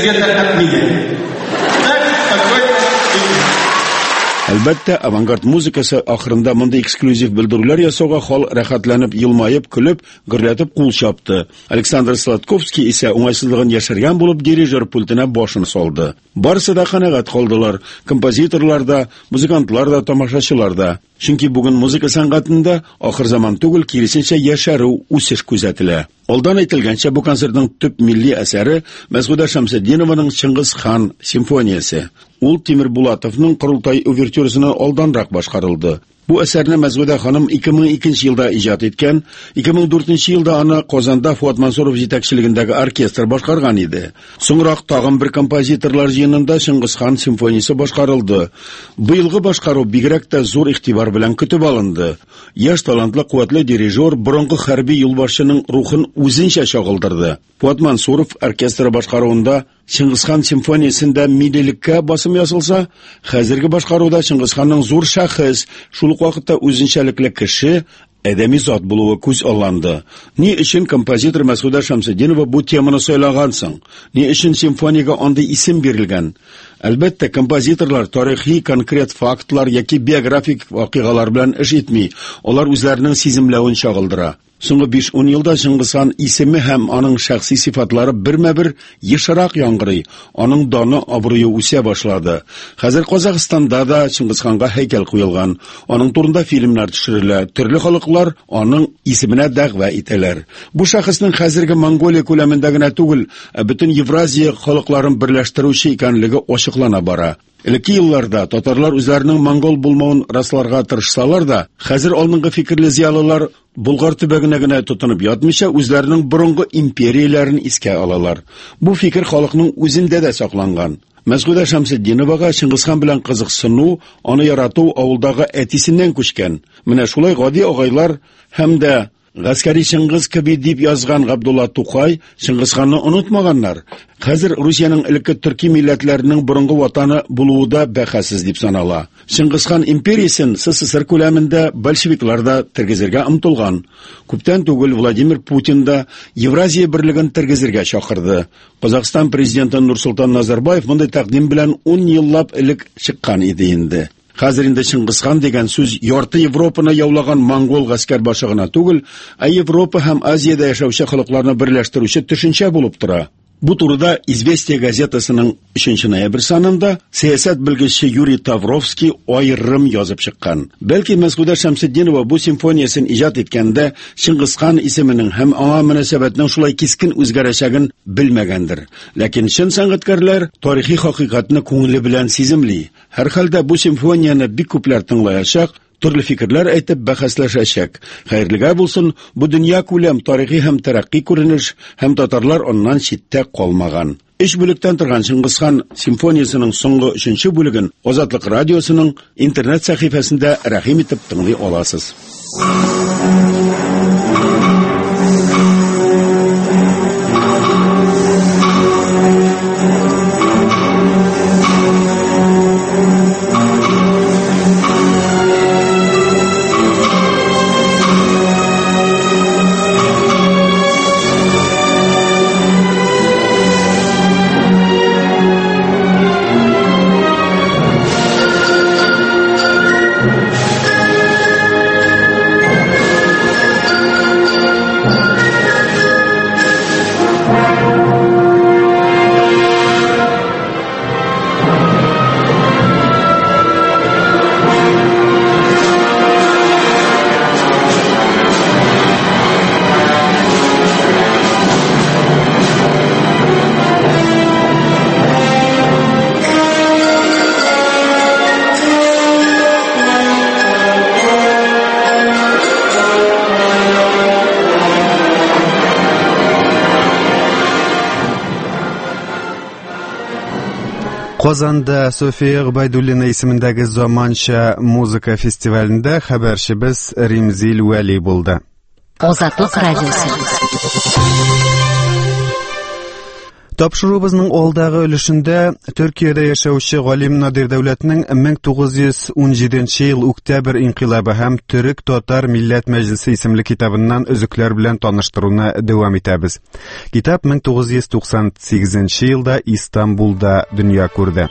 Әлбәттә, авангард музыкасы ахырында монда эксклюзив белдерүләр ясауга хал рәхәтләнеп, елмаеп, көлеп, гөрләтеп кул чапты. Александр Сладковский исә уңайсызлыгын яшергән булып дирижер пультына башын салды. Барысы да канәгать калдылар. Композиторлар да, музыкантлар да, тамашачылар да. Чөнки бүген музыка сәнгатендә ахыр заман түгел, киресенчә яшәрү, үсеш күзәтелә. Алдан әйтелгәнчә, бу концертның төп милли әсәре Мәсгүдә Шәмсетдинованың Чыңгыз хан симфониясе. Ул Тимербулатовның Корылтай увертюрасына алданрак башкарылды. Бу әсәрне Мәсгүдә ханым ике мең икенче елда иҗат иткән, ике мең дүртенче елда аны Казанда Фуат Мансуров җитәкчелегендәге оркестр башкарган иде. Соңрак тагын бер композиторлар җыенында Чыңгыз хан симфониясе башкарылды. Быелгы башкару бигрәк тә зур игътибар белән көтеп алынды. Яшь талантлы, куәтле дирижер борынгы хәрби юлбашчының рухын үзенчә чагылдырды. Фуат Мансуров оркестры башкаруында Чыңгыз хан симфониясендә милилеккә басым ясалса, хәзерге башкаруда Чыңгыз ханның зур шәхес, шул ук вакытта үзенчәлекле кеше, әдәми зат булуы күз алланды. Ни өчен композитор Мәсгүдә Шәмсетдинова бу теманы сайлаган соң? Ни өчен симфониягә андый исем бирелгән? Әлбәттә, композиторлар тарихи конкрет фактлар яки биографик вакыйгалар белән эш итми, алар үзләренең сиземләвен чагылдыра. Соңгы биш-ун елда Чыңгыз хан исеме һәм аның шәхси сифатлары бермә-бер ешрак яңгырый, аның даны, абруе үсә башлады. Хәзер Казакъстанда да Чыңгыз ханга һәйкәл куелган, аның турында фильмнар төшерелә, төрле халыклар аның исеменә дәгъва итәләр. Бу шәхеснең хәзерге Монголия күләмендә генә түгел, бөтен Евразия халыкларын берләштерүче икәнлеге ачыклана бара. Элекке елларда татарлар үзләренең монгол булмавын расларга тырышсалар да, хәзер алдынгы фикерле зиялылар Булгар төбәгенә генә тотынып ятмыйча үзләренең борынгы империяләрен искә алалар. Бу фикер халыкның үзендә дә сакланган. Мәсгүдә Шәмсетдиновага Чыңгыз хан белән кызыксыну, аны ярату авылдагы әтисеннән күчкән. Менә шулай гади агайлар һәм дә Гаскәри Чыңгыз кеби дип язган Габдулла Тукай Чыңгыз ханны онытмаганнар. Хәзер Русиянең элекке төрки милләтләренең борынгы ватаны булуы да бәхәсез дип санала. Чыңгыз хан империясын СССР күләмендә большевиклар да тергезергә омтылган. Күптән түгел Владимир Путин да Евразия берлеген тергезергә чакырды. Казакъстан президенты Нурсултан Назарбаев мондай тәкъдим белән ун еллап элек чыккан иде инде. Хәзер инде Чыңгыз хан дигән сүз ярты Европаны яулаган монгол гаскәр башы гына түгел, ә Европа һәм Азиядә яшәүче халыкларны берләштерүче төшенчә булып тора. Бу турыда Известия газетасының өченче ноябрь санында сәясәт белгече Юрий Тавровский аерым язып чыккан. Бәлки Мәсгүдә Шәмсетдинова бу симфониясын иҗат иткәндә Чыңгыз хан исеменең һәм аңа мөнәсәбәтнең шулай кискен үзгәрәчәген белмәгәндер. Ләкин чын сәнгатькәрләр тарихи хакыйкатьне күңеле белән сиземли. Һәр хәлдә бу симфонияны бик күпләр тыңлаячак, төрле фикерләр әйтеп бәхәсләшәчәк. Хәерлегә булсын, бу дөнья күләм тарихи һәм тәрәккый күренеш һәм татарлар оннан читтә калмаган. Өч бүлектән торган Чыңгыз хан симфониясының соңгы өченче бүлеген Азатлык радиосының интернет сәхифәсендә рәхим итеп тыңлый аласыз. Qozonda Sofiya G'ubaydulina ismidagi Zamancha muzika festivalida xabarchimiz Rimzil Vali bo'ldi. Ozodlik radiosi. Topshiruvimizning oldagi ulushida Turkiyada yashovchi G'olim Nodir Davlatning ming to'qqiz yuz o'n yettinchi yil oktyabr inqilobi ham Turk Totar Millat Majlisi ismli kitobidan uzuklar bilan tanishtiruvni davom etamiz. Kitob ming to'qqiz yuz to'qson sakkizinchi yilda Istanbulda dunyo ko'rdi.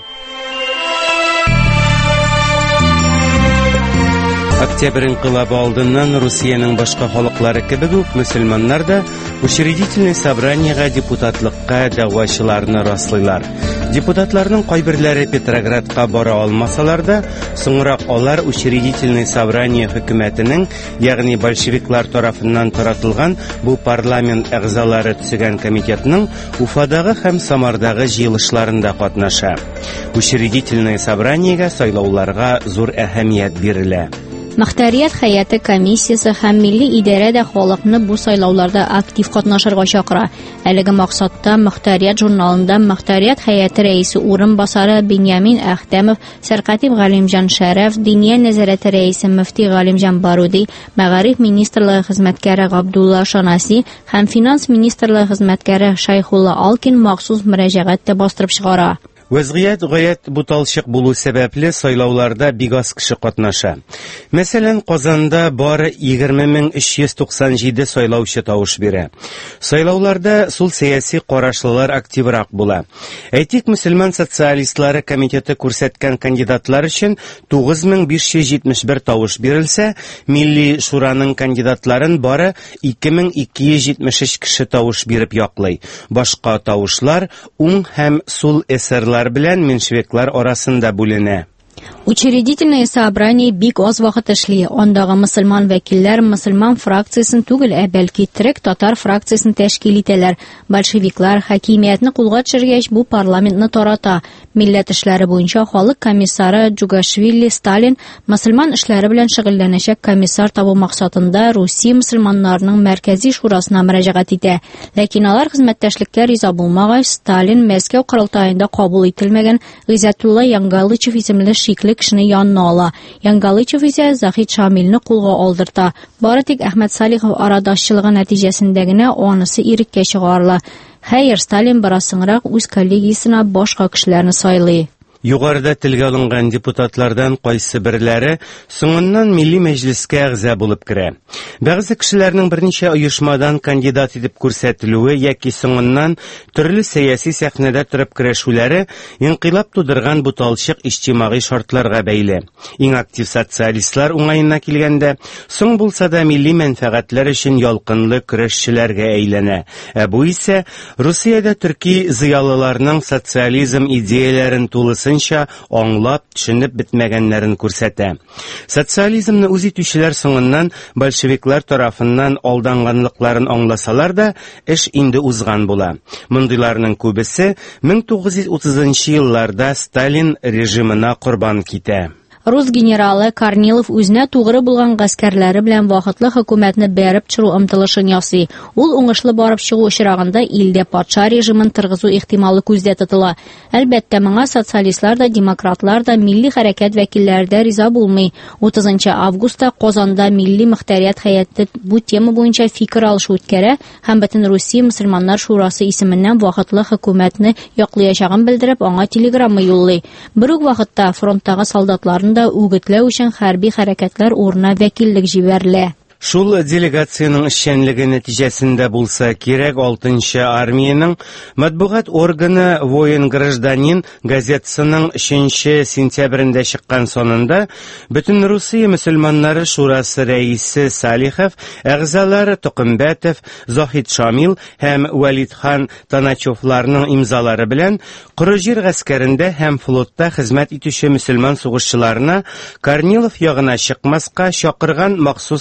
Oktyabr inqilobi oldindan Rossiyaning boshqa xalqlari kabi musulmonlar da учредительный собраниега депутатлыкка дәгъвачыларны раслыйлар. Депутатларның кайберләре Петроградка бара алмасалар да, соңрак алар учредительный собрание хөкүмәтенең, ягъни большевиклар тарафыннан таратылган бу парламент әгъзалары төзегән комитетның Уфадагы һәм Самардагы җыелышларында катнаша. Учредительный собраниега сайлауларга зур әһәмият бирелә. Мөхтәрият һәйәте комиссиясе һәм милли идарә дә халыкны бу сайлауларда актив катнашырга чакыра. Әлеге максатта Мөхтәрият журналында Мөхтәрият һәйәте рәисе урынбасары Беньямин Әхтәмов, Сәркатиб Галимҗан Шәрәф, Диния нәзарәте рәисе Мөфти Галимҗан Баруди, Мәгариф министрлыгы хезмәткәре Габдулла Шанаси һәм финанс министрлыгы хезмәткәре Шайхулла Алкин махсус мөрәҗәгать бастырып чыгара. Вазгыят гаять буталчык булу сәбәпле сайлауларда бик аз кеше катнаша. Мәсәлән, Казанда бары егерме мең өч йөз туксан җиде сайлаучы тавыш бирә. Сайлауларда сул сәяси карашлылар активрак була. Әйтик, мөселман социалистлары комитеты күрсәткән кандидатлар өчен тугыз мең биш йөз җитмеш бер тавыш бирелсә, Милли шураның кандидатларын бары ике мең ике йөз җитмеш өч кеше тавыш биреп яклый. Башка тавышлар уң һәм сул эсерлар белән меншевиклар арасында бүленә. Учредительное собрание бик аз вакыт эшли. Андагы мусульман вәкилләр мусульман фракциясын түгел, ә бәлки Төрек татар фракциясын тәшкил итәләр. Большевиклар хакимиятны кулга төшергәч, бу парламентны тарата. Милләт эшләре буенча халык комиссары Джугашвили Сталин мусульман эшләре белән шөгыльләнәчәк комиссар табу максатында Русия мусульманнарының мәркәзи шурасына мөрәҗәгать итә. Ләкин алар хезмәттәшлеккә риза булмагач, Сталин Мәскәү корылтаенда кабул ителмәгән Гыйззәтулла Янгалычев исемле шикле кешене янына ала. Янгалычев исә Захид Шамилне кулга алдырта. Бары тик Әхмәт Салихов арадашчылыгы нәтиҗәсендә генә анысы иреккә чыгарыла. Хәер, Сталин барасыңрак үз коллегиясына башка кешеләрне сайлый. Югарыда телгә алынган депутатлардан кайсы берләре соңыннан Милли Мәҗлескә әгъза булып керә. Бәгъзе кешеләрнең берничә оешмадан кандидат итеп күрсәтелүе яки соңыннан төрле сәяси сәхнәдә торып көрәшүләре инкыйлаб тудырган буталчык иҗтимагый шартларга бәйле. Иң актив социалистлар уңаена килгәндә, соң булса да милли мәнфәгатьләр өчен ялкынлы көрәшчеләргә әйләнә. Ә бу исә Русиядә төрки зыялыларның социализм идеяләрен тулысы аңлап, төшенеп бетмәгәннәрен күрсәтә. Социализмны үз итүчеләр соңыннан большевиклар тарафыннан алданганлыкларын аңласалар да, эш инде узган була. Мондыйларның күбесе мең тугыз йөз утызынчы елларда Сталин режимына курбан китә. Рус генералы Корнилов үзенә тугры булган гаскәрләре белән вакытлы хөкүмәтне бәреп чыгу омтылышын ясый. Ул уңышлы барып чыгу очрагында илдә патша режимын тыргызу ихтималы күздә тотыла. Әлбәттә, моңа социалистлар да, демократлар да, милли хәрәкәт вәкилләре дә риза булмый. утызынчы августта Казанда Милли Мөхтәрият һәйәте бу тема буенча фикер алышу үткәрә һәм Бөтен Русия мөселманнар шурасы исеменнән вакытлы хөкүмәтне яклаячагын белдереп, аңа телеграмма юллый. Бер үк вакытта фронттагы солдатларны да үгетләү өчен хәрби хәрәкәтләр урынына вәкиллек җибәрелә. Шул делегацияның эшчәнлеге нәтиҗәсендә булса кирәк, алтынчы армиянең матбугат органы Воин гражданин газетасының өченче сентябрендә чыккан сонында Бөтен Русия мөселманнары шурасы рәисе Салихов, әгъзалары Токымбәтов, Захид Шамил һәм Валидхан Таначевларның имзалары белән Корыҗир гаскәрендә һәм флотта хезмәт итүче мөселман сугышчыларына Корнилов ягына чыкмаска чакырган махсус белдерү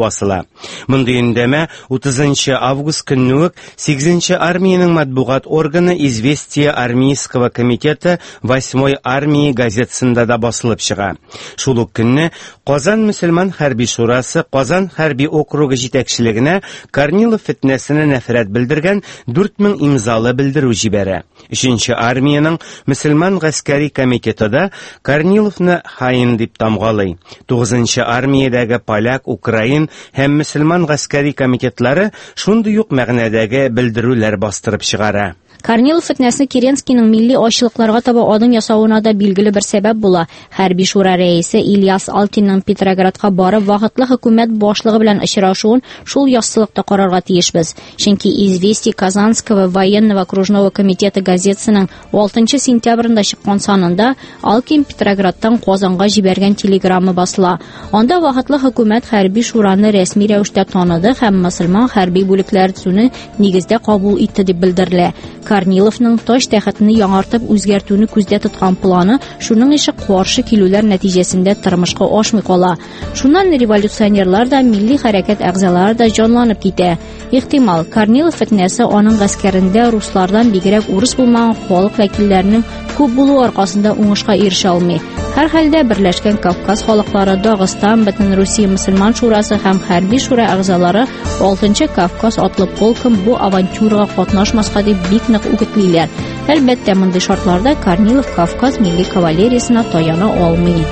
басыла. Мондый өндәмә утызынчы август көнне үк сигезенче армияның матбугат органы «Известия армейского комитета восьмой армии» газетасында да басылып чыга. Шул ук көнне Казан мөселман хәрби шурасы Казан хәрби округы җитәкчелегенә Корнилов фетнәсенә нәфрәт белдергән дүрт мең имзалы белдерү җибәрә. Өченче армияның мөселман гаскәри комитеты да Корниловны хаин дип тамгалый. тугызынчы армиядәге поляк, украин һәм мөселман гаскәри комитетлары шундый ук мәгънәдәге белдерүләр бастырып чыгара. Корнилов фетнәсне Керенскийның милли ачлыкларга таба адым ясавына да билгеле бер сәбәп була. Хәрби шура рәисе Ильяс Алтинның Петроградка барып вакытлы хөкүмәт башлыгы белән очрашуын шул яссылыкта карарга тиешбез. Чөнки «Известия Казанского военного окружного комитета» газетасының алтынчы сентябрендә чыккан санында Алтин Петроградтан Казанга җибәргән телеграмма басыла. Анда вакытлы хөкүмәт хәрби шураны рәсми рәвештә таныды һәм мөселман хәрби бүлекләр төзүне нигездә кабул итте дип белдерелә. Корниловның таш тәхетне яңартып үзгәртүне күздә тоткан планы шуның ише каршы килүләр нәтиҗәсендә тормышка ашмый кала. Шуннан революционерлар да, милли хәрәкәт әгъзалары да җанланып китә. Ихтимал, Корнилов фетнәсе аның гаскәрендә руслардан бигрәк урыс булмаган халык вәкилләренең күп булуы аркасында уңышка ирешә алмый. Һәр хәлдә Берләшкән Кавказ халыклары, Дагыстан, Бөтен Русия мөселман шурасы һәм хәрби шура әгъзалары алтынчы Кавказ атлы полкын бу авантюрага катнашмаска дип бик нык үгетлиләр. Әлбәттә, мондый шартларда Корнилов Кавказ милли кавалериясына таяна алмый.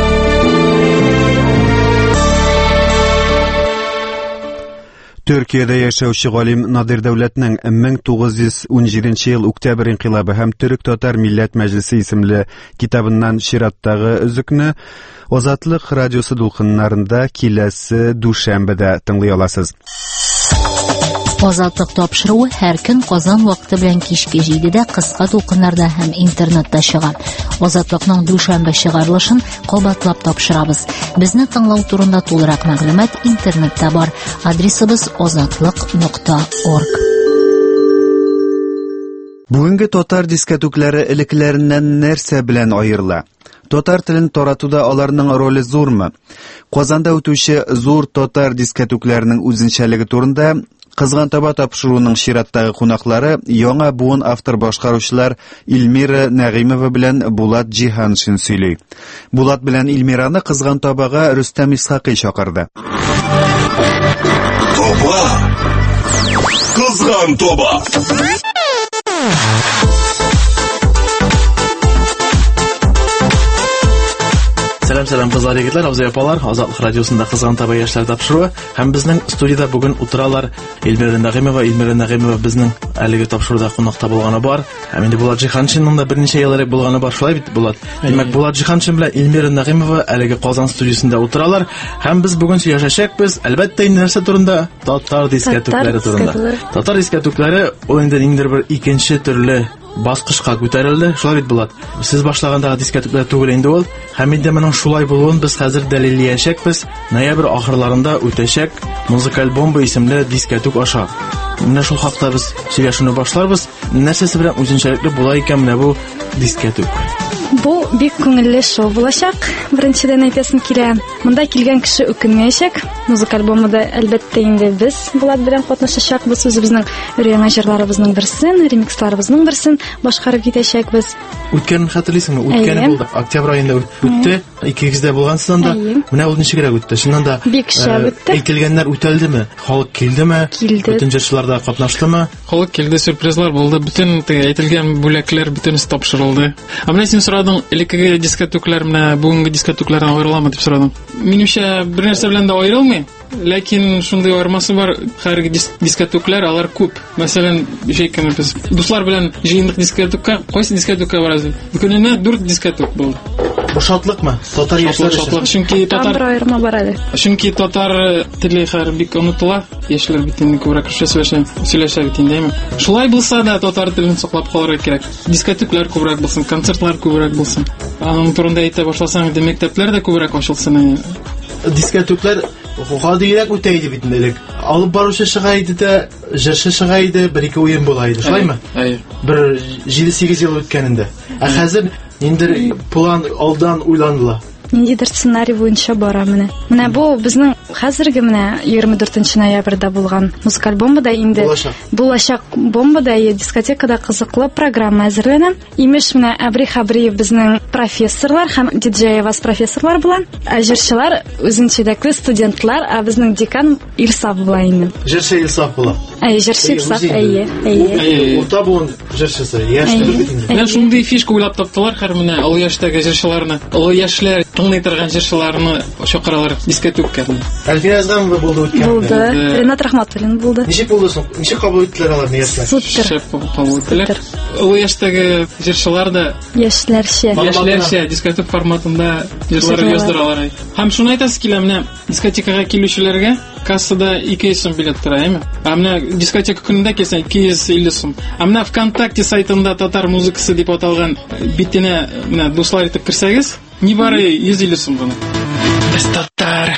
Төркиядә яшәүче галим Надир Дәүләтнең мең тугыз йөз унҗиденче ел октябрь инкыйлабы һәм Төрек-Татар милләт мәҗлесе исемле китабыннан чираттагы үзекне Азатлык радиосы дулкыннарында киләсе дүшәмбедә тыңлый аласыз. Азатлык тапшыруы һәр көн Казан вакыты белән кичке җидедә кыска тулкыннарда һәм интернетта чыга. Азатлыкның дүшәмбе чыгарылышын кабатлап тапшырабыз. Безне тыңлау турында тулырак мәгълүмат интернетта бар. Адресыбыз азатлык нокта орг. Бүгенге татар дискәтүкләре элекләреннән нәрсә белән аерыла? Татар телен таратуда аларның роле зурмы? Казанда үтүче зур татар дискәтүкләренең үзенчәлеге турында Кызган таба тапшыруның чираттагы кунаклары яңа буын автор башкаручылар Илмира Нәгыймова белән Булат Җиһаншин сөйли. Булат белән Илмираны Кызган табага Рөстәм Исхакый чакырды. Тоба! Кызган тоба! Сәлам-сәлам кызлар, егетләр, абзый-апалар, Азатлык радиосында Кызган таба яшьләр тапшыруы һәм безнең студияда бүген утыралар Илмира Нәгыймова, Илмира Нәгыймова безнең әлеге тапшыруда кунакта булганы бар. Һәм инде Булат Җиһаншинның да берничә ел элек булганы бар, шулай бит, Булат. Димәк, Булат Җиһаншин белән Илмира Нәгыймова әлеге Казан студиясында утыралар һәм без бүген сөйләшәчәкбез. Әлбәттә, инде нәрсә турында? Татар дискәтүкләре турында. Татар дискәтүкләре ул инде ниндидер бер икенче төрле баскычка күтәрелде. Шулай бит, Булат. Сез башлаганда дискәтүкләр түгел инде ул. Һәм инде моның шулай булуын без хәзер дәлилләячәкбез. Ноябрь ахырларында үтәчәк музыкаль бомба исемле дискәтүк аша. Менә шул хакта без сөйләшүне башларбыз. Нәрсәсе белән үзенчәлекле була икән менә бу дискәтүк? Бу бик күңелле шоу булачак. Беренчедән әйтәсем килә. Монда килгән кеше үкенмәячәк. Музыкаль бомбада әлбәттә инде без Булат белән катнашачакбыз. Үзебезнең өр-яңа җырларыбызның берсен, ремиксларыбызның берсен башкарып китәчәкбез. Үткән хәтерлисеңме? Үткән булды. Октябрь айында үтте. икегездә булгансыздан да. Менә ул ничегрәк үтте? Шуннан да бик шәп үтте. Әйтелгәннәр үтәлдеме? Халык килдеме? Бөтен җырчыларда катнаштымы? Халык килде, сюрпризлар булды. Бөтен әйтелгән бүләкләр бөтенесе тапшырылды. Ә менә син сорадың, элеккеге дискәтүкләр менә бүгенге дискәтүкләрдән аерыламы дип сорадың. Минемчә, бер нәрсә белән дә аерылмый. Ләкин шундый аермасы бар, һәр дискәтүкләр алар күп. Мәсәлән, җәйкәме без дуслар белән җыендык дискәтүккә, кайсы дискәтүккә барасыз? Көненә дүрт дискәтүк булды. Бу шатлыкмы? Татар яшьләр өчен. Чөнки татар аерма бар әле. Чөнки татар теле һәр бик онытыла. Яшьләр бит инде күбрәк сөйләшә, сөйләшә бит инде. Шулай булса да татар телен саклап калырга кирәк. Дискәтүкләр күбрәк булсын, концертлар күбрәк булсын. Аның турында әйтә башласаң, инде мәктәпләр дә күбрәк ачылсын. Дискәтүкләр гадиерәк үтә иде бит инде. Алып баручы чыга иде дә, җырчы чыга иде, бер-ике уен була иде, шулаймы? Бер җиде-сигез ел үткәнендә. Ә хәзер инде план алдан уйландыла. ниндидер сценарий буенча бара менә. Менә бу безнең хәзерге менә егерме дүртенче ноябрьдә булган музыкаль бомбада инде булачак бомбада дискотекада кызыклы программа әзерләнә. Имеш менә Абри Хабриев безнең профессорлар һәм диджей вас профессорлар белән, ә җырчылар үзенчәлекле студентлар, ә безнең декан Илсаф була инде. Җырчы Илсаф була. Әй, җырчы Илсаф, әйе, әйе. Урта буын җырчысы, яшьле бит инде. Менә шундый фишка уйлап таптылар һәр менә олы яшьтәге җырчыларны, олы яшьләр тыңлый торган җырчыларны чакыралар дискотекка. Әлфия Азганова булды үткән. Булды. Ренат Рахматуллин булды. Ничек булды соң? Ничек кабул иттеләр аларны яшьләр? Супер. Кабул иттеләр. Олы яшьтәге җырчылар да яшьләрчә, яшьләрчә дискотек форматында җырлар яздыралар. Һәм шуны әйтәсе килә менә дискотекага килүчеләргә кассада ике йөз сум билет тора, әйме? Ә менә дискотека көнендә килсәң ике йөз илле сум. Ә менә ВКонтакте сайтында татар музыкасы дип аталган битенә менә дуслар итеп кирсәгез, нибары йөз илле сум гына. Без татар.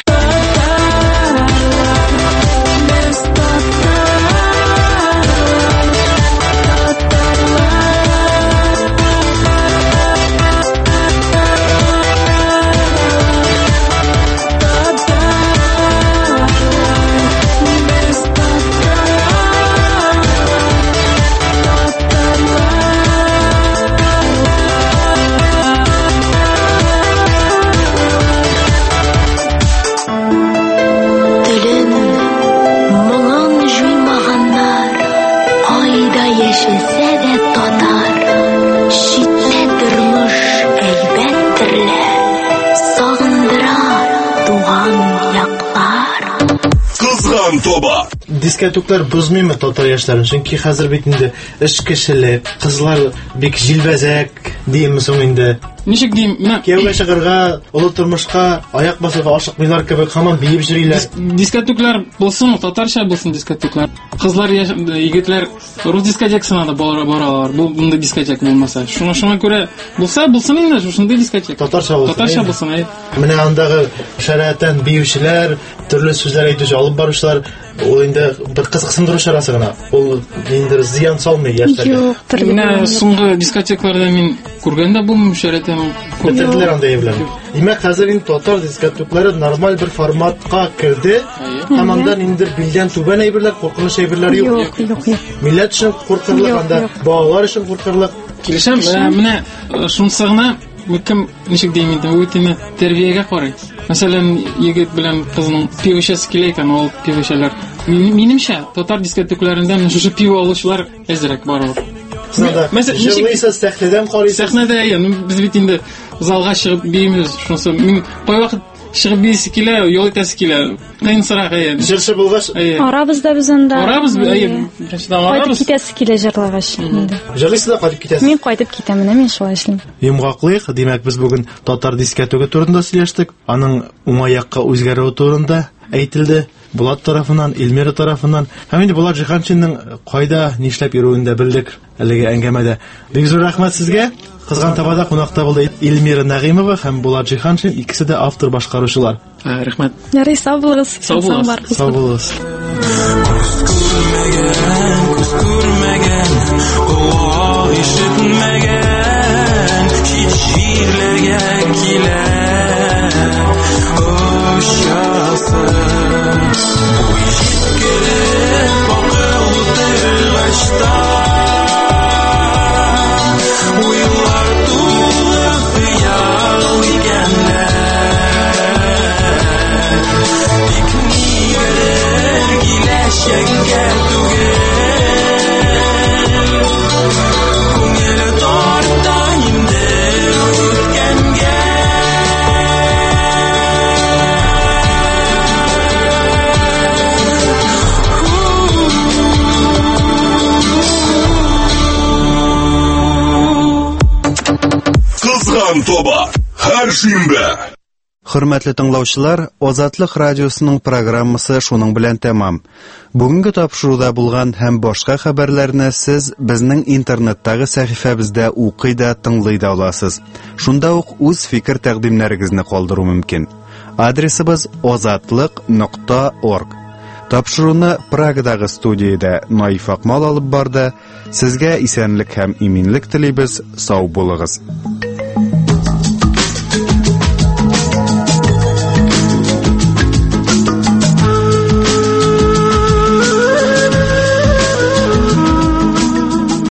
Дискотеклар бузмыймы татар яшьләрен? Чөнки хәзер бит инде эш кешелек, кызлар бик җилбәзәк диеме соң инде. Ничек дим, менә кияүгә чыгарга, олы тормышка аяк басырга ашыкмыйлар кебек һаман биеп йөриләр. Дискотеклар булсын, татарча булсын дискотеклар. Кызлар, егетләр рус дискотекасына да баралар. Бу монда дискотека булмаса. Шуңа шуңа күрә булса, булсын инде шундый дискотека. Татарча булсын. Татарча булсын, әй. Менә андагы шәрәтән биючеләр, төрле сүзләр әйтүче алып баручылар, ул инде бер кызыксындыру чарасы гына. Ул инде зыян салмый яшьләргә. Менә соңгы дискотекаларда мин күргәндә бу шәрәтән күрделәр анда ябылар. Димәк, хәзер инде татар дискотеклары нормаль бер форматка керде. Һәм андан инде билдән түбән әйберләр, куркыныч әйберләр юк. Юк, юк, юк. Милләт өчен куркырлык анда, балалар өчен куркырлык. Килешәм, менә шунысы гына кем ничек дим инде, ул тине тәрбиягә карый. Мәсәлән, егет белән кызның пивошасы килә икән, ул пивошалар. Минемчә, татар дискотекларында шушы пиво алучылар әзрәк баралар. Җырлыйсыз, сәхнәдән карыйсыз. Сәхнәдә, яны без бит инде залга чыгып биемез, шунысы мин кай вакыт чыгып бийсе килә, ял итәсе килә. Кыйнсырак әйе. Җырчы булгач, арабыз да без анда. Арабыз, әйе. Кайтып китәсе килә җырлагач инде. Җырлыйсыз да кайтып китәсез. Мин кайтып китәм, менә мин шулай эшлим. Йомгаклык, димәк, без бүген татар дискотека турында сөйләштек. Аның уңай якка үзгәрүе турында әйтелде. Булат тарафыннан, Илмира тарафыннан. Һәм инде Булат Җиһаншинның кайда, нишләп йөрүен дә белдек әлеге әңгәмәдә. Бик зур рәхмәт сезгә. Кызган табада кунакта булды Илмира Нәгыймова һәм Булат Җиһаншин, икесе дә автор башкаручылар. Рәхмәт. Ярый, сау булыгыз. Сау булыгыз. Сау булыгыз. Күз күрмәгән, ул ишетмәгән, һич җирләргә килә. Тоба һәр шимбә. Хөрмәтле тыңлаучылар, Азатлык радиосының программасы шуның белән тәмам. Бүгенге тапшыруда булган һәм башка хәбәрләрне сез безнең интернеттагы сәхифәбездә укый да, тыңлый да аласыз. Шунда ук үз фикер тәкъдимнәрегезне калдыру мөмкин. Адресыбыз азатлык нокта орг. Тапшыруны Прагадагы студиядә Наиф Акмал алып барды. Сезгә исәнлек һәм иминлек телибез. Сау булыгыз.